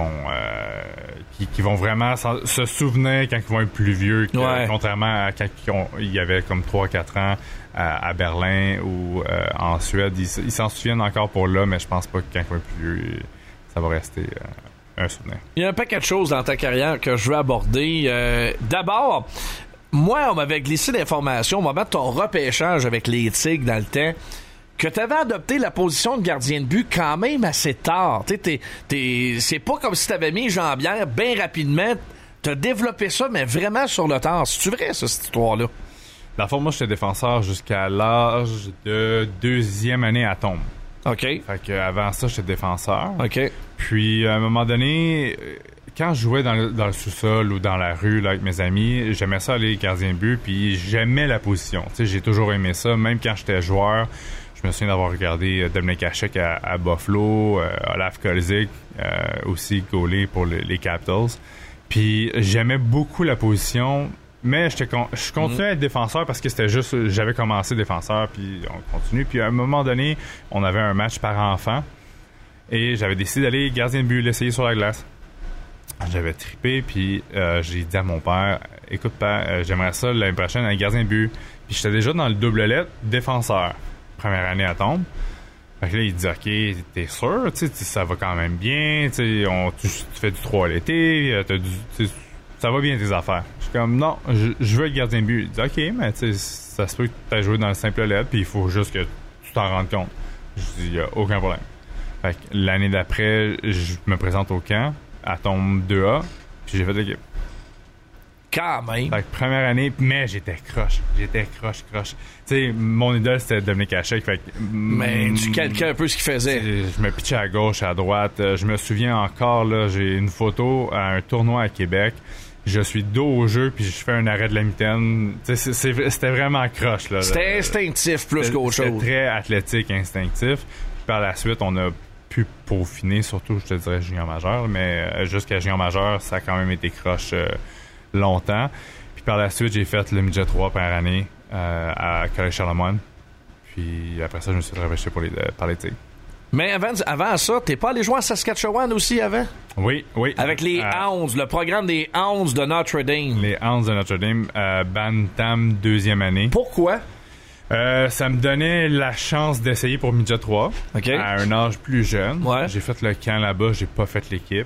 vont vraiment se souvenir quand ils vont être plus vieux, contrairement à quand il y avait comme 3-4 ans à Berlin ou en Suède. Ils s'en souviennent encore pour là, mais je pense pas que quand ils vont être plus vieux, ça va rester un souvenir. Il y a un paquet de choses dans ta carrière que je veux aborder. D'abord, moi, on m'avait glissé l'information au moment de ton repêchage avec les Tigres dans le temps, que tu avais adopté la position de gardien de but quand même assez tard. C'est pas comme si tu avais mis jambière bien rapidement. Tu as développé ça, mais vraiment sur le temps. C'est-tu vrai, ça, cette histoire-là? Dans le fond, moi, j'étais défenseur jusqu'à l'âge de 2e année à Tombe. OK. Fait qu'avant ça, j'étais défenseur. OK. Puis, à un moment donné, quand je jouais dans le sous-sol ou dans la rue là, avec mes amis, j'aimais ça aller gardien de but, puis j'aimais la position. Tu sais, j'ai toujours aimé ça, même quand j'étais joueur. Je me souviens d'avoir regardé Dominik Hasek à Buffalo, Olaf Kolzig aussi gaulé pour les Capitals. Puis j'aimais beaucoup la position, mais je continuais à être défenseur parce que c'était juste, j'avais commencé défenseur, puis on continue. Puis à un moment donné, on avait un match par enfant et j'avais décidé d'aller gardien de but, l'essayer sur la glace. J'avais trippé, puis j'ai dit à mon père, écoute père, j'aimerais ça l'année prochaine aller gardien de but. Puis j'étais déjà dans le double lettre défenseur. Première année à Tombe. Fait que là, il dit, OK, t'es sûr? Ça va quand même bien. Tu fais du 3 à l'été. Ça va bien tes affaires. Je suis comme, non, je veux être gardien de but. Il dit, OK, mais ça se peut que tu aies joué dans le simple lettre, puis il faut juste que tu t'en rendes compte. Je dis, il n'y a aucun problème. Fait que l'année d'après, je me présente au camp, à Tombe 2A, puis j'ai fait l'équipe. Quand même. Fait que première année, mais j'étais croche. Tu sais, mon idole, c'était Dominik Hasek. Fait que, mais tu calquais un peu ce qu'il faisait. Je me pitchais à gauche, à droite. Je me souviens encore, là, j'ai une photo à un tournoi à Québec. Je suis dos au jeu, puis je fais un arrêt de la mitaine. C'était vraiment croche. Là, c'était instinctif plus qu'autre chose. C'était très athlétique, instinctif. Puis par la suite, on a pu peaufiner, surtout, je te dirais, junior majeur. Mais jusqu'à junior majeur, ça a quand même été croche longtemps. Puis par la suite, j'ai fait le midget 3 première année à Collège Charlemagne. Puis après ça, je me suis repêché par les Tigres. Mais avant ça, t'es pas allé jouer à Saskatchewan aussi avant? Oui. Avec les Hounds, le programme des Hounds de Notre-Dame. Les Hounds de Notre-Dame, Bantam 2e année. Pourquoi? Ça me donnait la chance d'essayer pour midget 3 à un âge plus jeune. Ouais. J'ai fait le camp là-bas, j'ai pas fait l'équipe.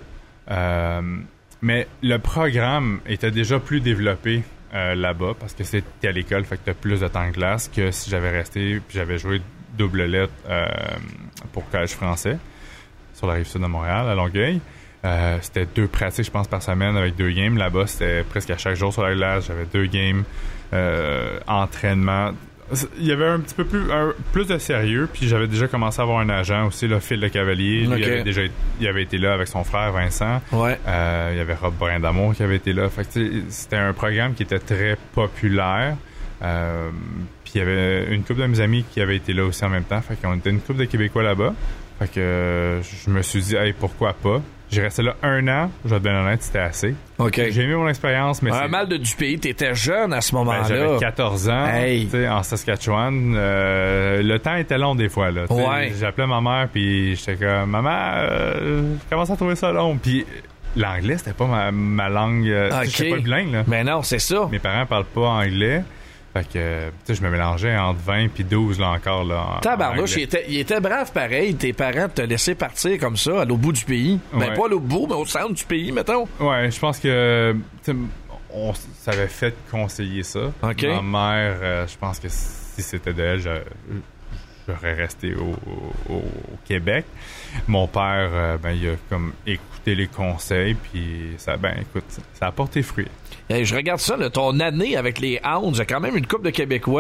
Mais le programme était déjà plus développé là-bas parce que c'était à l'école, fait que t'as plus de temps de glace que si j'avais resté puis j'avais joué double lettre pour Collège français sur la rive sud de Montréal, à Longueuil. C'était 2 pratiques, je pense, par semaine avec 2 games. Là-bas, c'était presque à chaque jour sur la glace. J'avais 2 games, entraînement. Il y avait un petit peu plus de sérieux, puis j'avais déjà commencé à avoir un agent aussi, là, Phil Le Cavalier. Lui, il avait été là avec son frère Vincent. Ouais. Il y avait Rob Brindamour qui avait été là. Fait que, c'était un programme qui était très populaire. Puis il y avait une couple de mes amis qui avaient été là aussi en même temps. Fait qu'on était une couple de Québécois là-bas. Fait que je me suis dit, hey, pourquoi pas? J'ai resté là 1 an, je vais être bien honnête, c'était assez. OK. J'ai aimé mon expérience, mais un mal du pays, t'étais jeune à ce moment-là. J'avais 14 ans, en Saskatchewan. Le temps était long des fois, là. Ouais. J'appelais ma mère, puis j'étais comme, maman, je commence à trouver ça long. Puis l'anglais, c'était pas ma langue. J'étais pas bilingue, là. Mais non, c'est ça. Mes parents parlent pas anglais. Fait que, tu sais, je me mélangeais entre 20 puis 12, là, encore, là. Tabarnouche, il était brave pareil, tes parents te laissaient partir comme ça, à l'autre bout du pays. Ben, pas à l'autre bout, mais au centre du pays, mettons. Ouais, je pense que, on s'avait fait conseiller ça. Okay. Ma mère, je pense que si c'était de elle, j'aurais resté au Québec. Mon père, il a comme écouté les conseils, puis ça a porté fruit. Je regarde ça, là, ton année avec les Hounds, il y a quand même une couple de Québécois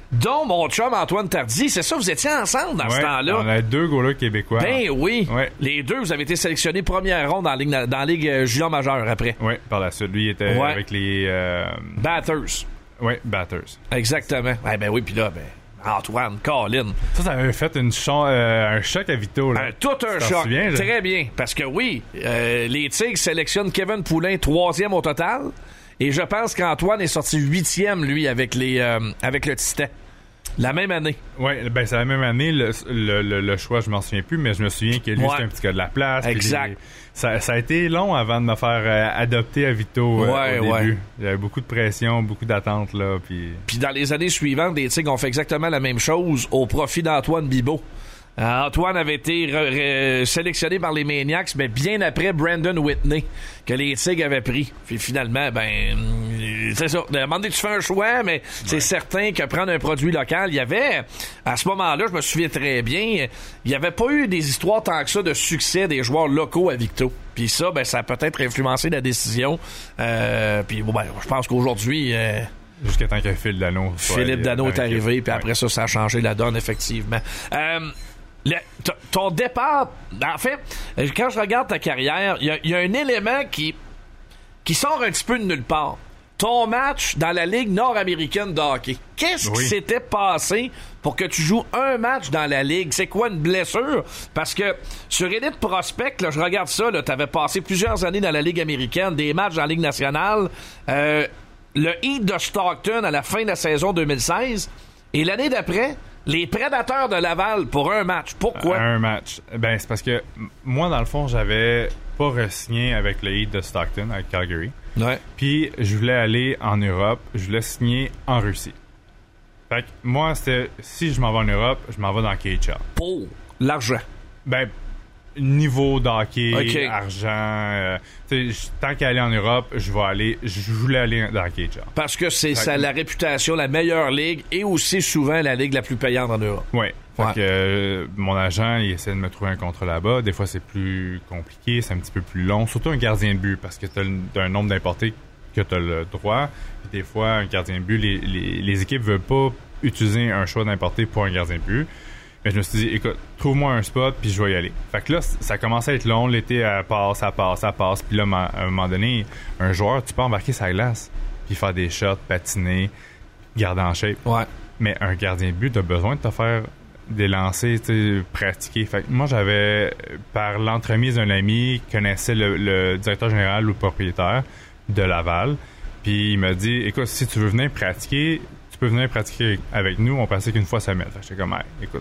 dont mon chum Antoine Tardy. C'est ça, vous étiez ensemble dans ce temps-là. On a 2 goalers québécois. Ben oui. Ouais. Les deux, vous avez été sélectionnés première ronde dans la Ligue junior majeure après. Oui, par la suite. Lui, il était avec les... Batters. Oui, Batters. Exactement. Ben oui, puis là, Antoine, Colin. Ça avait fait un choc à Vito. Là. Tout un choc. Très bien. Parce que oui, les Tigres sélectionnent Kevin Poulin 3e au total. Et je pense qu'Antoine est sorti 8e, lui, avec le Titan. La même année. Oui, c'est la même année. Le choix, je m'en souviens plus, mais je me souviens que lui, c'était un petit gars de la place. Exact. Ça a été long avant de me faire adopter à Vito au début. Il y avait beaucoup de pression, beaucoup d'attentes. Là, puis dans les années suivantes, les Tigres ont fait exactement la même chose au profit d'Antoine Bibeau. Antoine avait été sélectionné par les Maniacs, mais bien après Brandon Whitney, que les Tigres avaient pris. Puis finalement, c'est ça. À un moment donné, tu fais un choix, mais c'est certain que prendre un produit local, il y avait, à ce moment-là, je me souviens très bien, il n'y avait pas eu des histoires tant que ça de succès des joueurs locaux à Victo. Puis ça, ça a peut-être influencé la décision. Puis je pense qu'aujourd'hui... Jusqu'à temps que Philippe Dano est arrivé, puis après ça a changé la donne, effectivement. Ton départ, en fait, quand je regarde ta carrière, il y a un élément qui sort un petit peu de nulle part. Ton match dans la Ligue nord-américaine de hockey. Qu'est-ce qui s'était passé pour que tu joues un match dans la Ligue? C'est quoi une blessure? Parce que sur Elite Prospect, là, je regarde ça, tu avais passé plusieurs années dans la Ligue américaine, des matchs dans la Ligue nationale. Le Heat de Stockton à la fin de la saison 2016. Et l'année d'après, les Prédateurs de Laval pour un match. Pourquoi? Un match. C'est parce que moi, dans le fond, j'avais pas re-signé avec le Heat de Stockton, avec Calgary. Ouais. Puis, je voulais aller en Europe. Je voulais signer en Russie. Fait que moi, c'était... Si je m'en vais en Europe, je m'en vais dans KHL. Pour l'argent. Niveau d'hockey, argent. Tant qu'à aller en Europe, je voulais aller dans KHL. Parce que c'est ça la réputation, la meilleure ligue et aussi souvent la ligue la plus payante en Europe. Oui. Fait que mon agent, il essaie de me trouver un contrat là-bas. Des fois, c'est plus compliqué, c'est un petit peu plus long. Surtout un gardien de but, parce que t'as un nombre d'importés que t'as le droit. Puis des fois, un gardien de but, les équipes veulent pas utiliser un choix d'importé pour un gardien de but. Mais je me suis dit, écoute, trouve-moi un spot, puis je vais y aller. Fait que là, ça commençait à être long. L'été, ça passe. Puis là, à un moment donné, un joueur, tu peux embarquer sa glace, puis faire des shots, patiner, garder en shape. Ouais. Mais un gardien de but, t'as besoin de te faire des lancers, pratiquer. Fait que moi, j'avais, par l'entremise d'un ami, connaissait le directeur général ou le propriétaire de Laval. Puis il m'a dit, écoute, si tu veux venir pratiquer... Tu peux venir pratiquer avec nous, on pratique une fois semaine. Fait que j'étais comme, écoute,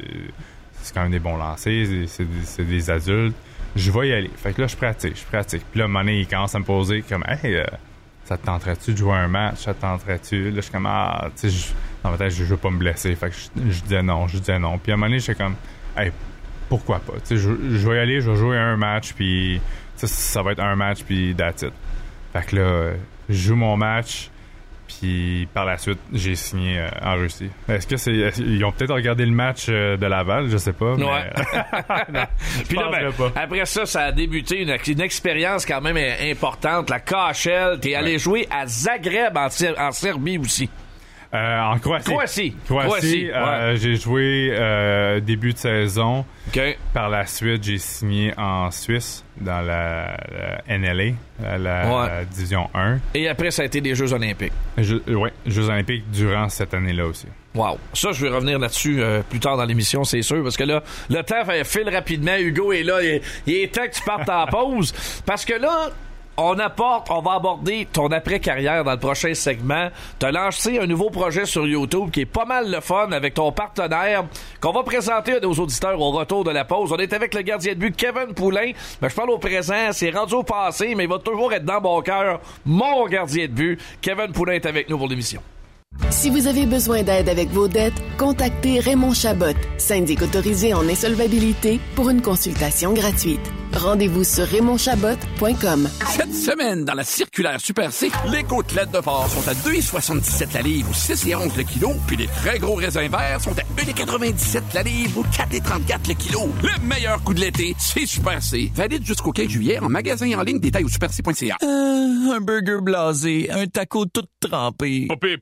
c'est quand même des bons lancers, c'est des adultes. Je vais y aller. Fait que là, je pratique. Puis là, à un moment donné, il commence à me poser comme, ça te tenterait-tu de jouer un match? Ça te tenterait-tu? Là, je suis comme, dans ma tête, je veux pas me blesser. Fait que je disais non. Puis à un moment donné, j'étais comme, pourquoi pas? Je vais y aller, je vais jouer un match, puis ça va être un match, puis that's it. Fait que là, je joue mon match. Puis par la suite, j'ai signé en Russie. Est-ce que ils ont peut-être regardé le match de Laval, je sais pas. Mais... Ouais. Non, puis là, après ça a débuté une expérience quand même importante. La KHL, t'es allé jouer à Zagreb en Serbie aussi. En Croatie. Croatie. J'ai joué début de saison. Okay. Par la suite, j'ai signé en Suisse dans la NLA, la Division 1. Et après, ça a été des Jeux olympiques. Jeux olympiques durant cette année-là aussi. Wow. Ça, je vais revenir là-dessus plus tard dans l'émission, c'est sûr, parce que là, le temps file rapidement. Hugo est là. Il est temps que tu partes en pause. Parce que là... On va aborder ton après-carrière dans le prochain segment. Tu as lancé un nouveau projet sur YouTube qui est pas mal le fun avec ton partenaire qu'on va présenter à nos auditeurs au retour de la pause. On est avec le gardien de but Kevin Poulin. Je parle au présent, c'est rendu au passé, mais il va toujours être dans mon cœur. Mon gardien de but, Kevin Poulin est avec nous pour l'émission. Si vous avez besoin d'aide avec vos dettes, contactez Raymond Chabot, syndic autorisé en insolvabilité, pour une consultation gratuite. Rendez-vous sur RaymondChabot.com. Cette semaine, dans la circulaire Super C, les côtelettes de porc sont à 2,77 la livre ou 6,11 le kilo, puis les très gros raisins verts sont à 1,97 la livre ou 4,34 le kilo. Le meilleur coup de l'été, c'est Super C. Valide jusqu'au 15 juillet en magasin et en ligne, détail au superc.ca. Un burger blasé, un taco tout trempé. Pas pire poche comme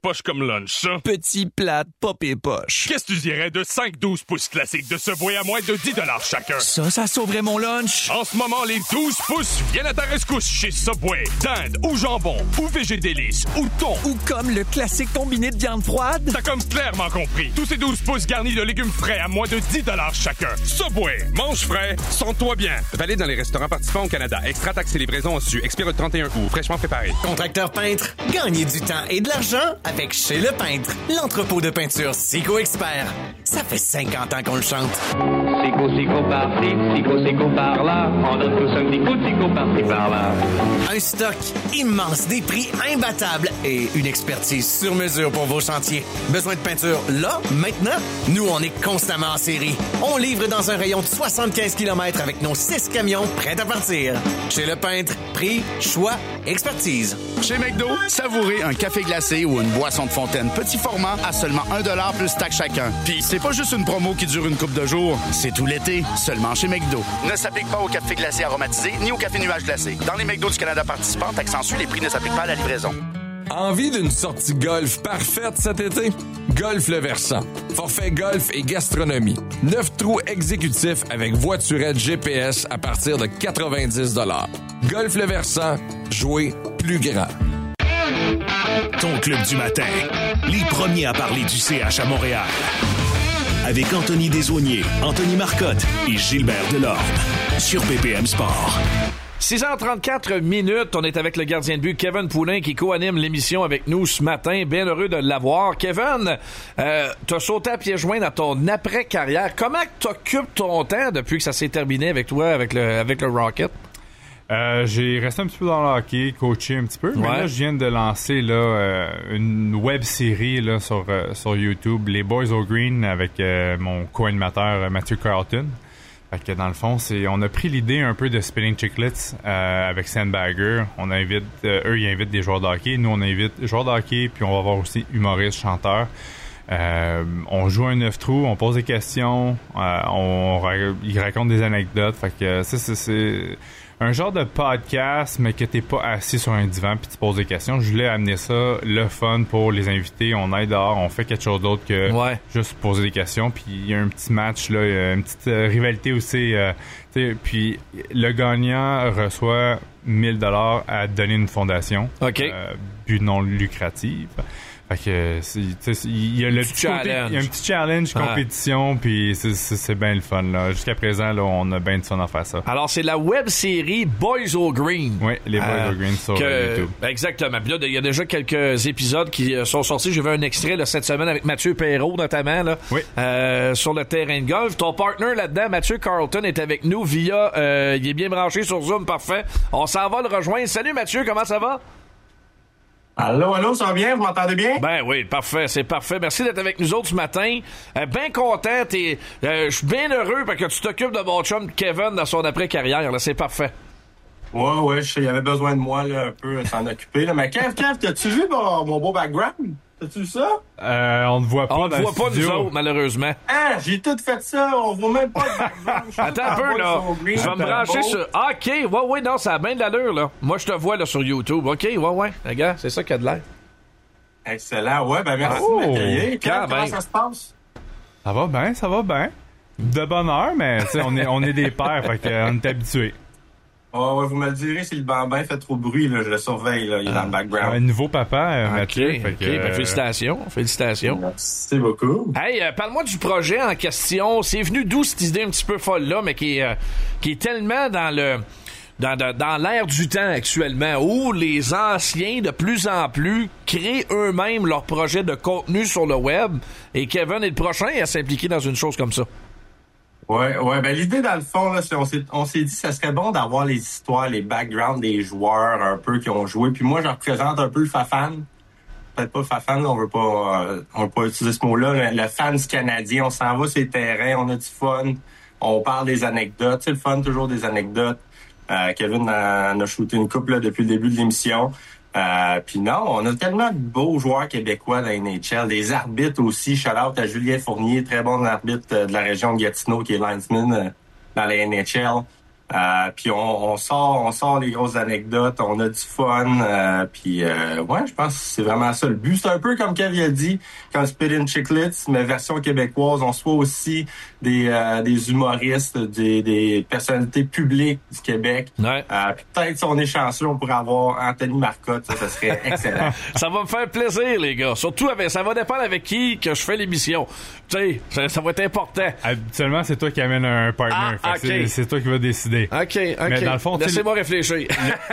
comme lunch, ça? Petit plat, pop et poche. Qu'est-ce que tu dirais de 5-12 pouces classiques de Subway à moins de 10 $ chacun? Ça sauverait mon lunch. En ce moment, les 12 pouces viennent à ta rescousse chez Subway. Dinde ou jambon, ou végé délice, ou thon. Ou comme le classique combiné de viande froide. T'as comme clairement compris. Tous ces 12 pouces garnis de légumes frais à moins de 10 $ chacun. Subway, mange frais, sens-toi bien. Valide dans les restaurants participants au Canada. Extra taxes et livraison en su. Expire le 31 août. Fraîchement préparé. Contracteur peintre, gagnez du temps et de l'argent avec Chez Le Peintre, l'entrepôt de peinture Sico Expert. Ça fait 50 ans qu'on le chante. Sico par-ci, Sico par-là. On donne tous un petit coup de Sico par-ci par-là. Un stock immense, des prix imbattables et une expertise sur mesure pour vos chantiers. Besoin de peinture là, maintenant? Nous, on est constamment en série. On livre dans un rayon de 75 km avec nos 6 camions prêts à partir. Chez Le Peintre, prix, choix, expertise. Chez McDo, savourez un café glacé ou une boisson de fontaine petit format à seulement 1 $ plus taxe chacun. Puis c'est pas juste une promo qui dure une couple de jours, c'est tout l'été, seulement chez McDo. Ne s'applique pas au café glacé aromatisé ni au café nuage glacé. Dans les McDo du Canada participants, taxe en su, les prix ne s'appliquent pas à la livraison. Envie d'une sortie golf parfaite cet été? Golf Le Versant. Forfait golf et gastronomie. 9 trous exécutifs avec voiturette GPS à partir de 90 $. Golf Le Versant. Jouer plus grand. Ton club du matin. Les premiers à parler du CH à Montréal. Avec Anthony Desaulniers, Anthony Marcotte et Gilbert Delorme. Sur BPM Sport. 6h34 minutes, on est avec le gardien de but Kevin Poulin qui co-anime l'émission avec nous ce matin. Bien heureux de l'avoir. Kevin, t'as sauté à pieds joints dans ton après-carrière. Comment t'occupes ton temps depuis que ça s'est terminé avec toi, avec le Rocket? J'ai resté un petit peu dans le hockey, coaché un petit peu, mais là je viens de lancer là une web série là sur YouTube, Les Boys au Green, avec mon co-animateur Mathieu Carlton. Fait que dans le fond, on a pris l'idée un peu de Spinning Chicklets avec Sandbagger. On invite, eux ils invitent des joueurs de hockey, nous on invite joueurs de hockey, puis on va avoir aussi humoristes, chanteurs. On joue un 9 trous, on pose des questions, ils racontent des anecdotes. Fait que c'est un genre de podcast, mais que t'es pas assis sur un divan puis tu poses des questions. Je voulais amener ça, le fun pour les invités. On aide dehors, on fait quelque chose d'autre que juste poser des questions. Puis il y a un petit match, là, une petite rivalité aussi. Puis le gagnant reçoit 1 000 $ à donner une fondation. But non lucratif. Fait que il y a le petit côté, il y a un petit challenge, compétition, puis c'est bien le fun là. Jusqu'à présent là, on a bien de fun à faire ça. Alors c'est la web série Boys au Green. Oui, les Boys au Green sur YouTube. Exactement. Puis là, il y a déjà quelques épisodes qui sont sortis. J'ai vu un extrait là, cette semaine avec Mathieu Perrault notamment là, sur le terrain de golf. Ton partner là-dedans, Mathieu Carlton, est avec nous via. Il est bien branché sur Zoom, parfait. On s'en va le rejoindre. Salut Mathieu, comment ça va? Allô, ça va bien? Vous m'entendez bien? Ben oui, parfait, c'est parfait. Merci d'être avec nous autres ce matin. Bien content, je suis bien heureux parce que tu t'occupes de mon chum Kevin dans son après-carrière, là, c'est parfait. Ouais, il y avait besoin de moi, là, un peu, s'en occuper, là. Mais Kev, t'as-tu vu mon beau background? T'as-tu vu ça? On ne voit pas. On ne voit pas nous autres, malheureusement. Ah, j'ai tout fait ça, on voit même pas le background. Attends un peu, là. Je vais me brancher sur. OK, ouais, non, ça a bien de l'allure, là. Moi, je te vois, là, sur YouTube. OK, ouais. Regarde, c'est ça qui a de l'air. Excellent, ouais, ben merci de m'accueillir. Comment ça se passe? Ça va bien. De bonne heure, mais on est des pères, fait qu'on est habitués. Ouais, vous me le direz si le bambin fait trop de bruit, là, je le surveille, là, il est dans le background. Un nouveau papa, Mathieu. Ben, félicitations. Merci beaucoup. Hey, parle-moi du projet en question. C'est venu d'où cette idée un petit peu folle-là, mais qui est tellement dans l'air du temps actuellement, où les anciens, de plus en plus, créent eux-mêmes leur projet de contenu sur le web, et Kevin est le prochain à s'impliquer dans une chose comme ça. Ouais, ben l'idée dans le fond là, on s'est dit ça serait bon d'avoir les histoires, les backgrounds des joueurs un peu qui ont joué. Puis moi, je représente un peu le Fafan. Peut-être pas le Fafan, on veut pas utiliser ce mot-là. Le fans canadien, on s'en va sur les terrains, on a du fun, on parle des anecdotes. C'est le fun, toujours des anecdotes. Kevin en a shooté une couple là, depuis le début de l'émission. Puis non, on a tellement de beaux joueurs québécois dans la NHL, des arbitres aussi. Shout-out à Julien Fournier, très bon arbitre de la région de Gatineau qui est linesman dans la NHL. Puis on sort les grosses anecdotes, on a du fun, puis je pense que c'est vraiment ça le but. C'est un peu comme Kev a dit, comme Spittin' Chiclets, mais version québécoise. On soit aussi des humoristes, des personnalités publiques du Québec. Ouais. Puis peut-être si on est chanceux, on pourrait avoir Anthony Marcotte, ça serait excellent. Ça va me faire plaisir, les gars. Surtout ça va dépendre avec qui que je fais l'émission. Tu sais, ça va être important. Habituellement, c'est toi qui amène un partner. Okay. C'est toi qui vas décider. OK. Mais dans le fond, laissez-moi réfléchir.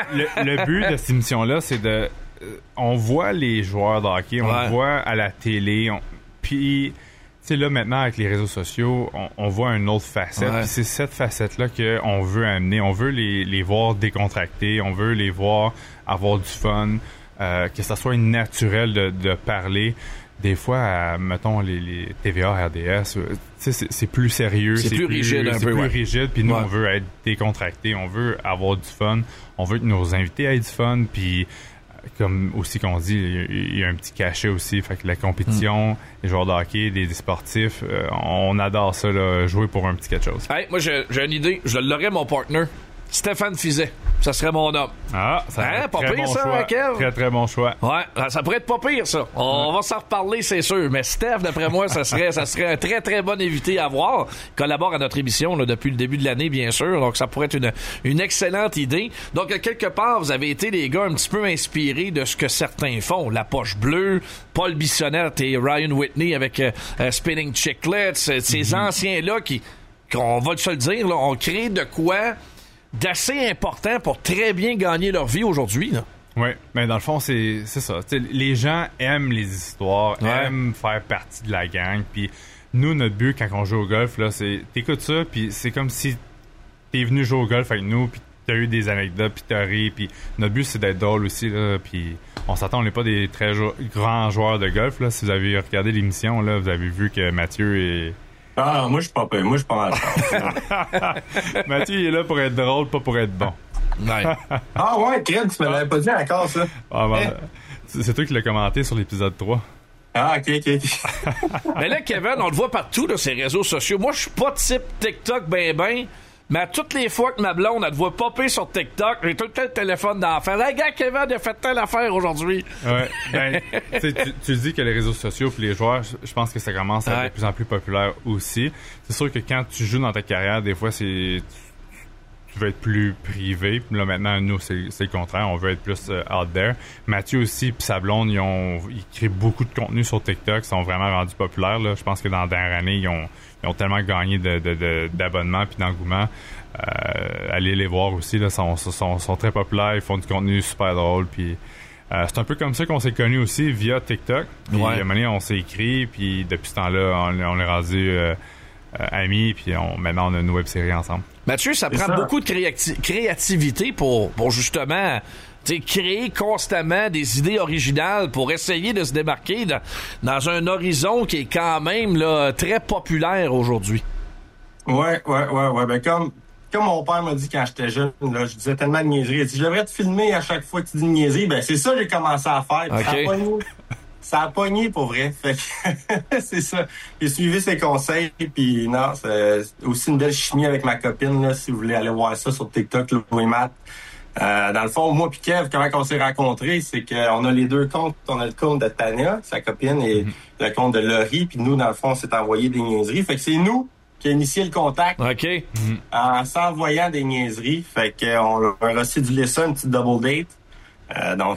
Le but de cette émission-là, c'est de... on voit les joueurs de hockey, on le voit à la télé, puis... Tu sais, là, maintenant, avec les réseaux sociaux, on voit une autre facette. Puis c'est cette facette-là qu'on veut amener. On veut les voir décontractés. On veut les voir avoir du fun. Que ça soit naturel de parler. Des fois, mettons, les TVA, RDS, c'est plus sérieux. C'est plus rigide un peu. C'est plus rigide. Puis nous, on veut être décontractés. On veut avoir du fun. On veut que nos invités aient du fun. Puis... comme aussi qu'on dit, il y a un petit cachet aussi. Fait que la compétition, les joueurs de hockey, des sportifs, on adore ça, là, jouer pour un petit quelque chose. Hey, moi, j'ai une idée. Je l'aurais, mon partner. Stéphane Fiset. Ça serait mon homme. Ah, ça serait pas très pire, bon ça, choix. Kev? Très, très bon choix. Ouais, ça pourrait être pas pire, ça. On va s'en reparler, c'est sûr. Mais Steph, d'après moi, ça serait un très, très bon invité à voir. Il collabore à notre émission là, depuis le début de l'année, bien sûr. Donc, ça pourrait être une excellente idée. Donc, quelque part, vous avez été, les gars, un petit peu inspirés de ce que certains font. La Poche Bleue, Paul Bissonnette et Ryan Whitney avec Spittin' Chiclets. Ces anciens-là qui, on va se le dire, là, ont créé de quoi d'assez important pour très bien gagner leur vie aujourd'hui, là. Oui, mais dans le fond, c'est ça. T'sais, les gens aiment les histoires, aiment faire partie de la gang. Puis nous, notre but quand on joue au golf, là, c'est t'écoutes ça, puis c'est comme si t'es venu jouer au golf avec nous, puis t'as eu des anecdotes, puis t'as ri. Puis notre but, c'est d'être drôle aussi, là. Puis on s'attend, on n'est pas des très grands joueurs de golf, là. Si vous avez regardé l'émission, là, vous avez vu que Mathieu est... Ah, moi, je suis pas peur. Moi, je suis pas mal. Mathieu, il est là pour être drôle, pas pour être bon. Ouais. Ah ouais, Kred, tu me l'avais pas dit encore, ça. Ah, c'est toi qui l'as commenté sur l'épisode 3. Ah, ok. Mais là, Kevin, on le voit partout, là, ces réseaux sociaux. Moi, je suis pas type TikTok ben, mais à toutes les fois que ma blonde, elle te voit popper sur TikTok, j'ai tout le temps le téléphone dans la face. Hey, gars, Kevin, il a fait telle affaire aujourd'hui. Ouais, ben, tu dis que les réseaux sociaux puis les joueurs, je pense que ça commence à être de plus en plus populaire aussi. C'est sûr que quand tu joues dans ta carrière, des fois, tu veux être plus privé. Puis là, maintenant, nous, c'est le contraire. On veut être plus out there. Mathieu aussi, puis sa blonde, ils créent beaucoup de contenu sur TikTok. Ils sont vraiment rendus populaires, là. Je pense que dans la dernière année, ils ont tellement gagné d'abonnements puis d'engouement. Allez les voir aussi, là. Sont très populaires. Ils font du contenu super drôle. Puis c'est un peu comme ça qu'on s'est connus aussi via TikTok. Puis à un moment donné, on s'est écrit. Puis depuis ce temps-là, on est rendu amis. Puis maintenant, on a une web-série ensemble. Mathieu, ça prend beaucoup de créativité pour justement créer constamment des idées originales pour essayer de se démarquer dans un horizon qui est quand même là, très populaire aujourd'hui. Ouais. Ben comme mon père m'a dit quand j'étais jeune, là, je disais tellement de niaiseries. Il dit, je devrais te filmer à chaque fois que tu dis une niaiserie. Ben c'est ça que j'ai commencé à faire. Okay. Ça a pogné pour vrai. Fait que c'est ça. J'ai suivi ses conseils, puis non, c'est aussi une belle chimie avec ma copine, là, si vous voulez aller voir ça sur TikTok, Louis Matt. Dans le fond, moi puis Kev, comment on s'est rencontrés, c'est qu'on a les deux comptes. On a le compte de Tania, sa copine, et le compte de Laurie, puis nous, dans le fond, on s'est envoyé des niaiseries. Fait que c'est nous qui a initié le contact. OK. En s'envoyant des niaiseries. Fait qu'on a reçu ça, une petite double date. Donc,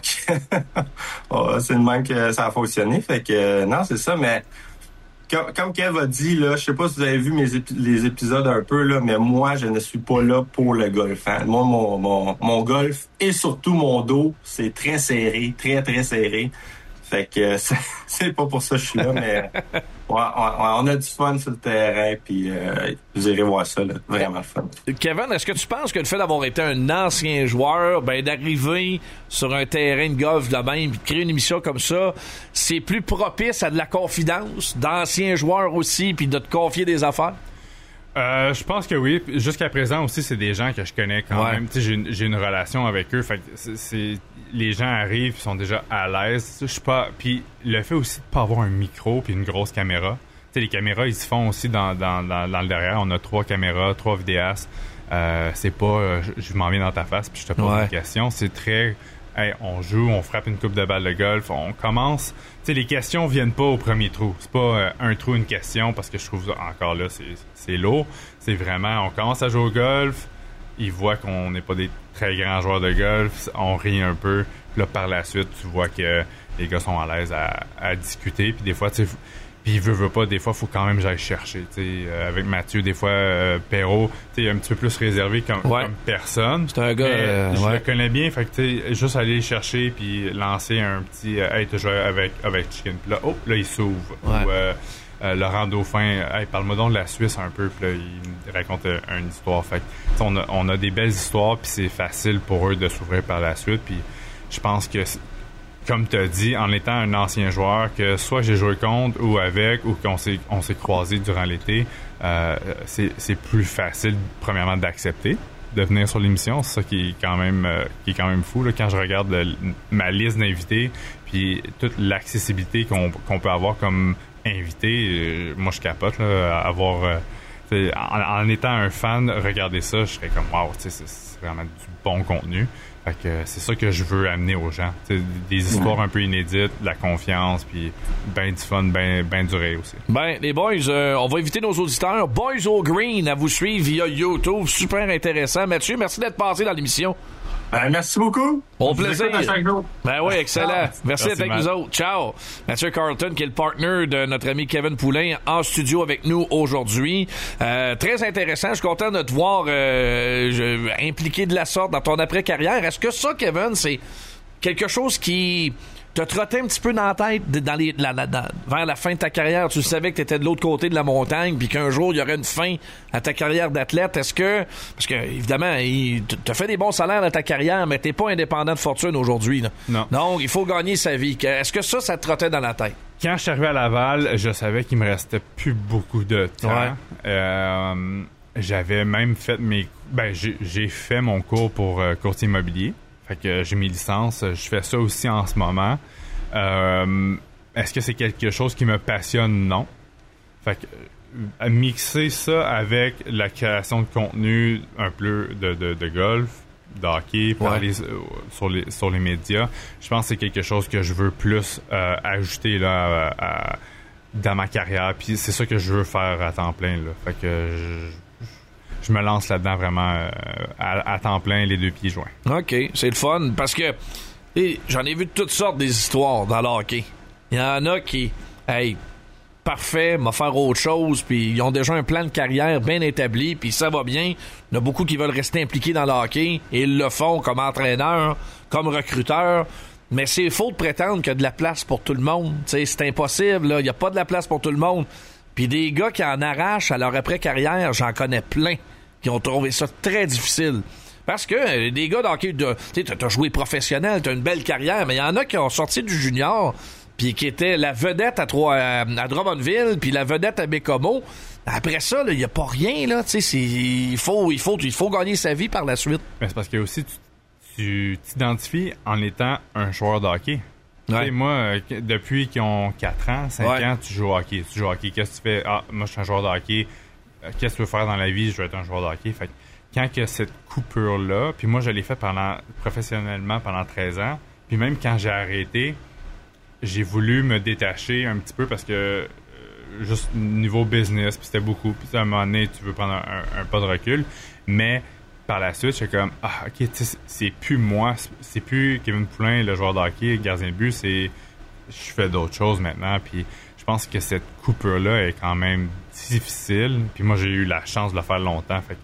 c'est le même que ça a fonctionné. Fait que, non, c'est ça, mais comme Kev a dit, là, je sais pas si vous avez vu les épisodes un peu, là, mais moi, je ne suis pas là pour le golf. Hein. Moi, mon golf et surtout mon dos, c'est très serré, très, très serré. Fait que c'est pas pour ça que je suis là, mais on a du fun sur le terrain, puis vous irez voir ça, là, vraiment fun. Kevin, est-ce que tu penses que le fait d'avoir été un ancien joueur, d'arriver sur un terrain de golf de même, puis de créer une émission comme ça, c'est plus propice à de la confidence d'anciens joueurs aussi, puis de te confier des affaires? Je pense que oui. Jusqu'à présent aussi, c'est des gens que je connais quand même. J'ai une relation avec eux. Fait que les gens arrivent, ils sont déjà à l'aise. Je suis pas. Puis le fait aussi de pas avoir un micro puis une grosse caméra. Les caméras, ils se font aussi dans le derrière. On a 3 caméras, 3 vidéastes. C'est pas je m'en viens dans ta face puis je te pose une question. C'est très hey, on joue, on frappe une coupe de balle de golf, on commence. Tu sais, les questions viennent pas au premier trou. C'est pas un trou, une question, parce que je trouve encore là, c'est lourd. C'est vraiment, on commence à jouer au golf, ils voient qu'on n'est pas des très grands joueurs de golf, on rit un peu. Puis là, par la suite, tu vois que les gars sont à l'aise à discuter. Puis des fois, tu sais, puis veut pas, des fois, il faut quand même que j'aille chercher. Avec Mathieu, des fois, Perrault, un petit peu plus réservé comme personne. C'est un gars... je le connais bien, fait que juste aller chercher puis lancer un petit hey, tu joues avec Chicken. Puis là, là, il s'ouvre. Ou Laurent Dauphin, hey, parle-moi donc de la Suisse un peu. Puis là, il raconte une histoire. Fait que, on a des belles histoires, puis c'est facile pour eux de s'ouvrir par la suite. Puis je pense que... Comme tu as dit, en étant un ancien joueur, que soit j'ai joué contre ou avec, ou qu'on s'est croisé durant l'été, c'est plus facile, premièrement, d'accepter de venir sur l'émission. C'est ça qui est quand même fou. Là, quand je regarde ma liste d'invités, puis toute l'accessibilité qu'on peut avoir comme invité, moi je capote là, avoir... en étant un fan, regarder ça, je serais comme wow, c'est vraiment du bon contenu. Fait que c'est ça que je veux amener aux gens. T'sais, des histoires un peu inédites, de la confiance, puis ben du fun, ben duré aussi. Ben, les boys, on va inviter nos auditeurs, Boys au Green, à vous suivre via YouTube. Super intéressant. Mathieu, merci d'être passé dans l'émission. Merci beaucoup. Au plaisir. Ben oui, excellent. Merci d'être avec nous autres. Ciao. Mathieu Carleton, qui est le partner de notre ami Kevin Poulain, en studio avec nous aujourd'hui. Très intéressant. Je suis content de te voir impliqué de la sorte dans ton après-carrière. Est-ce que ça, Kevin, c'est quelque chose qui te trottait un petit peu dans la tête vers la fin de ta carrière? Tu savais que tu étais de l'autre côté de la montagne puis qu'un jour, il y aurait une fin à ta carrière d'athlète. Est-ce que... Parce que, évidemment, tu as fait des bons salaires dans ta carrière, mais t'es pas indépendant de fortune aujourd'hui. Là. Non. Donc, il faut gagner sa vie. Est-ce que ça te trottait dans la tête? Quand je suis arrivé à Laval, je savais qu'il me restait plus beaucoup de temps. Ouais. J'avais même fait j'ai fait mon cours pour courtier immobilier. Fait que j'ai mes licences. Je fais ça aussi en ce moment. Est-ce que c'est quelque chose qui me passionne? Non. Fait que mixer ça avec la création de contenu un peu de golf, de hockey, parler sur les médias, je pense que c'est quelque chose que je veux plus ajouter là dans ma carrière. Puis c'est ça que je veux faire à temps plein. Là. Fait que je me lance là-dedans vraiment à temps plein, les deux pieds joints. OK, c'est le fun, parce que j'en ai vu de toutes sortes des histoires dans le hockey. Il y en a qui, parfait, m'a faire autre chose, puis ils ont déjà un plan de carrière bien établi, puis ça va bien. Il y en a beaucoup qui veulent rester impliqués dans le hockey, et ils le font comme entraîneur, comme recruteur. Mais c'est faux de prétendre qu'il y a de la place pour tout le monde. T'sais, c'est impossible, là. Il n'y a pas de la place pour tout le monde. Puis des gars qui en arrachent à leur après-carrière, j'en connais plein, qui ont trouvé ça très difficile. Parce que des gars d'hockey, t'as joué professionnel, t'as une belle carrière, mais il y en a qui ont sorti du junior, puis qui étaient la vedette à Drummondville, puis la vedette à Bécomo. Après ça, il n'y a pas rien, là. Il faut gagner sa vie par la suite. Mais c'est parce que aussi, tu t'identifies en étant un joueur de hockey. Ouais. Moi, depuis qu'ils ont 4 ans, 5 ans, tu joues au hockey. Qu'est-ce que tu fais? Ah, moi, je suis un joueur de hockey. Qu'est-ce que tu veux faire dans la vie? Je veux être un joueur de hockey. Fait que quand il y a cette coupure-là, puis moi, je l'ai fait professionnellement pendant 13 ans, puis même quand j'ai arrêté, j'ai voulu me détacher un petit peu parce que juste niveau business, puis c'était beaucoup. Puis à un moment donné, tu veux prendre un pas de recul. Mais par la suite, j'étais comme, OK, c'est plus moi, c'est plus Kevin Poulain, le joueur de hockey, gardien de but, je fais d'autres choses maintenant. Puis je pense que cette coupure-là est quand même difficile. Puis moi, j'ai eu la chance de le faire longtemps. Fait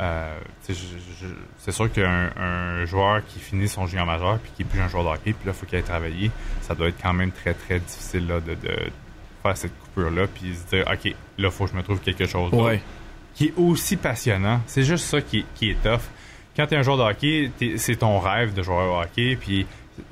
que, c'est sûr qu'un joueur qui finit son junior majeur puis qui est plus un joueur de hockey, puis là, il faut qu'il aille travailler, ça doit être quand même très, très difficile là, de faire cette coupure-là puis se dire, OK, là, il faut que je me trouve quelque chose d'autre. Ouais. Qui est aussi passionnant. C'est juste ça qui est tough. Quand tu es un joueur de hockey, c'est ton rêve de jouer au hockey, puis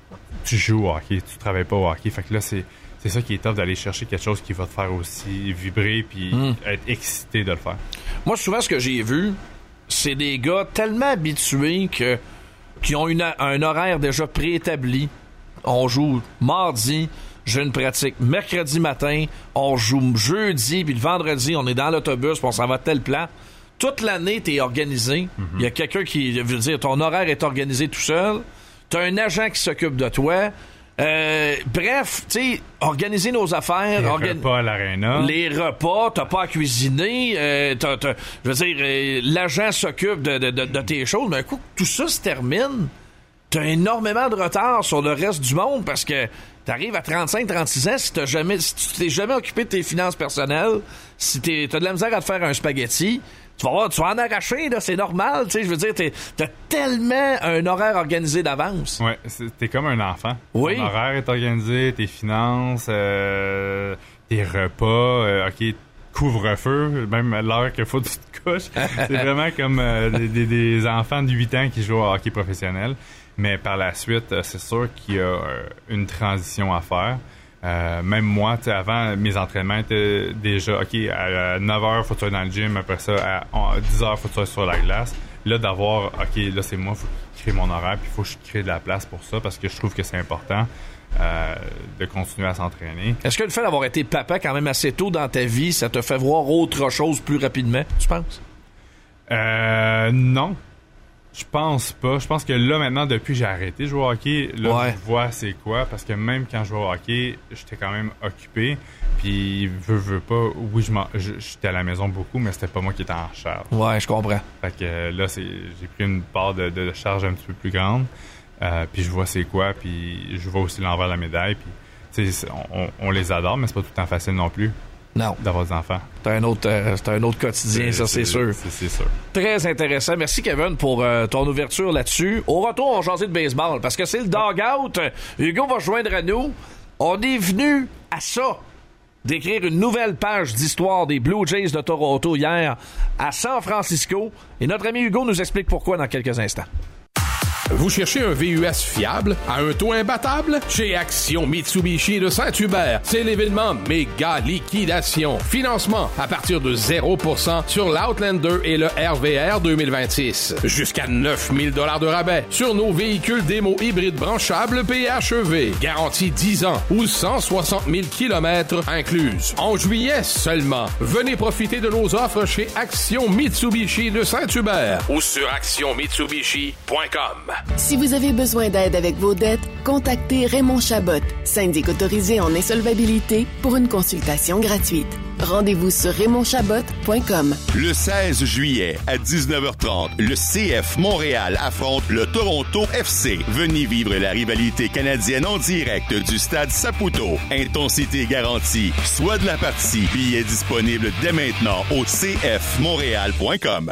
tu joues au hockey, tu travailles pas au hockey. Fait que là, c'est ça qui est tough, d'aller chercher quelque chose qui va te faire aussi vibrer puis être excité de le faire. Moi, souvent, ce que j'ai vu, c'est des gars tellement habitués qui ont un horaire déjà préétabli. On joue mardi, j'ai une pratique mercredi matin, on joue jeudi, puis le vendredi, on est dans l'autobus, puis on s'en va de tel plan. toute l'année, t'es organisé. Il y a quelqu'un qui veut dire ton horaire est organisé tout seul. T'as un agent qui s'occupe de toi. Bref, tu sais, organiser nos affaires. Les repas à l'aréna. Les repas, t'as pas à cuisiner. Je veux dire, l'agent s'occupe de tes choses. Mais un coup, tout ça se termine. T'as énormément de retard sur le reste du monde parce que t'arrives à 35-36 ans si tu t'es jamais occupé de tes finances personnelles, si t'as de la misère à te faire un spaghetti, tu vas en arracher, là, c'est normal, tu sais, je veux dire, t'as tellement un horaire organisé d'avance. Ouais, t'es comme un enfant. Oui. Ton horaire est organisé, tes finances, tes repas, OK, couvre-feu, même à l'heure qu'il faut que tu te couches. C'est vraiment comme des enfants de 8 ans qui jouent au hockey professionnel. Mais par la suite, c'est sûr qu'il y a une transition à faire. Même moi, tu sais, avant, mes entraînements étaient déjà, OK, à 9h, faut que tu sois dans le gym. Après ça, à 10h, faut que tu sois sur la glace. Là, d'avoir, OK, là, c'est moi, faut que je crée mon horaire, puis il faut que je crée de la place pour ça, parce que je trouve que c'est important de continuer à s'entraîner. Est-ce que le fait d'avoir été papa quand même assez tôt dans ta vie, ça te fait voir autre chose plus rapidement, tu penses? Non. Je pense pas. Je pense que là, maintenant, depuis que j'ai arrêté de jouer au hockey, là, je vois c'est quoi. Parce que même quand je jouais au hockey, j'étais quand même occupé. Puis, veux pas, oui, j'étais à la maison beaucoup, mais c'était pas moi qui étais en charge. Ouais, je comprends. Fait que là, j'ai pris une part de charge un petit peu plus grande. Puis, je vois c'est quoi. Puis, je vois aussi l'envers de la médaille. Puis, tu sais, on les adore, mais c'est pas tout le temps facile non plus. Non. D'avoir des enfants. C'est un autre quotidien, ça, c'est sûr. C'est sûr. Très intéressant. Merci, Kevin, pour ton ouverture là-dessus. Au retour, on va jaser de baseball, parce que c'est le dog-out. Hugo va joindre à nous. On est venu à ça, d'écrire une nouvelle page d'histoire des Blue Jays de Toronto hier à San Francisco. Et notre ami Hugo nous explique pourquoi dans quelques instants. Vous cherchez un VUS fiable à un taux imbattable? Chez Action Mitsubishi de Saint-Hubert, c'est l'événement méga liquidation. Financement à partir de 0% sur l'Outlander et le RVR 2026. Jusqu'à 9 000 $ de rabais sur nos véhicules démo hybrides branchables PHEV. Garantie 10 ans ou 160 000 km incluses. En juillet seulement, venez profiter de nos offres chez Action Mitsubishi de Saint-Hubert ou sur actionmitsubishi.com. Si vous avez besoin d'aide avec vos dettes, contactez Raymond Chabot, syndic autorisé en insolvabilité, pour une consultation gratuite. Rendez-vous sur RaymondChabot.com. Le 16 juillet à 19h30, le CF Montréal affronte le Toronto FC. Venez vivre la rivalité canadienne en direct du stade Saputo. Intensité garantie. Soit de la partie. Billets disponibles dès maintenant au cfmontréal.com.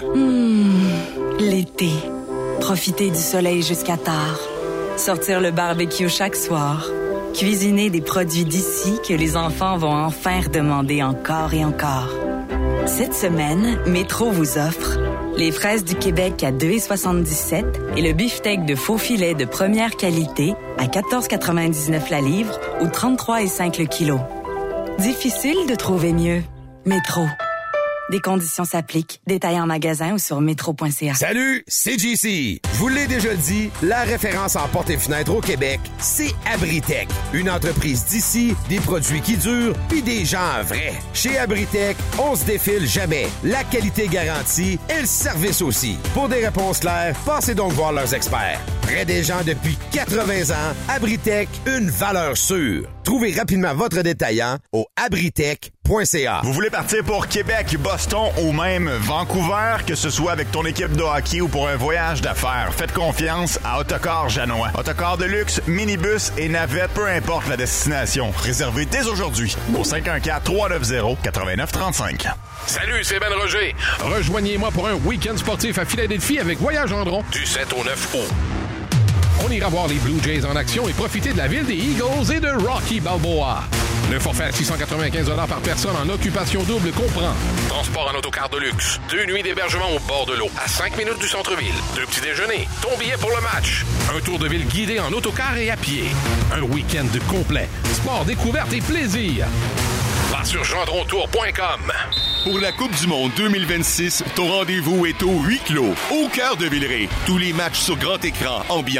L'été. Profiter du soleil jusqu'à tard. Sortir le barbecue chaque soir. Cuisiner des produits d'ici que les enfants vont enfin redemander encore et encore. Cette semaine, Métro vous offre les fraises du Québec à 2,77 et le beefsteak de faux filet de première qualité à 14,99 la livre ou 33,5 le kilo. Difficile de trouver mieux. Métro. Des conditions s'appliquent. Détails en magasin ou sur métro.ca. Salut, c'est JC. Je vous l'ai déjà dit, la référence en portes et fenêtres au Québec, c'est Abritech. Une entreprise d'ici, des produits qui durent, puis des gens vrais. Chez Abritech, on se défile jamais. La qualité garantie et le service aussi. Pour des réponses claires, passez donc voir leurs experts. Près des gens depuis 80 ans, Abritech, une valeur sûre. Trouvez rapidement votre détaillant au abritech.ca. Vous voulez partir pour Québec, Boston ou même Vancouver, que ce soit avec ton équipe de hockey ou pour un voyage d'affaires, faites confiance à Autocar Janois. Autocar de luxe, minibus et navette, peu importe la destination. Réservez dès aujourd'hui au 514-390-8935. Salut, c'est Ben Roger. Rejoignez-moi pour un week-end sportif à Philadelphie avec Voyage Gendron du 7 au 9 août. On ira voir les Blue Jays en action et profiter de la ville des Eagles et de Rocky Balboa. Le forfait à 695 $ par personne en occupation double comprend transport en autocar de luxe, 2 nuits d'hébergement au bord de l'eau, à 5 minutes du centre-ville, 2 petits déjeuners, ton billet pour le match, un tour de ville guidé en autocar et à pied, un week-end complet, sport, découverte et plaisir. Va sur gendrontour.com. Pour la Coupe du Monde 2026, ton rendez-vous est au huis clos, au cœur de Villeray. Tous les matchs sur grand écran, ambiance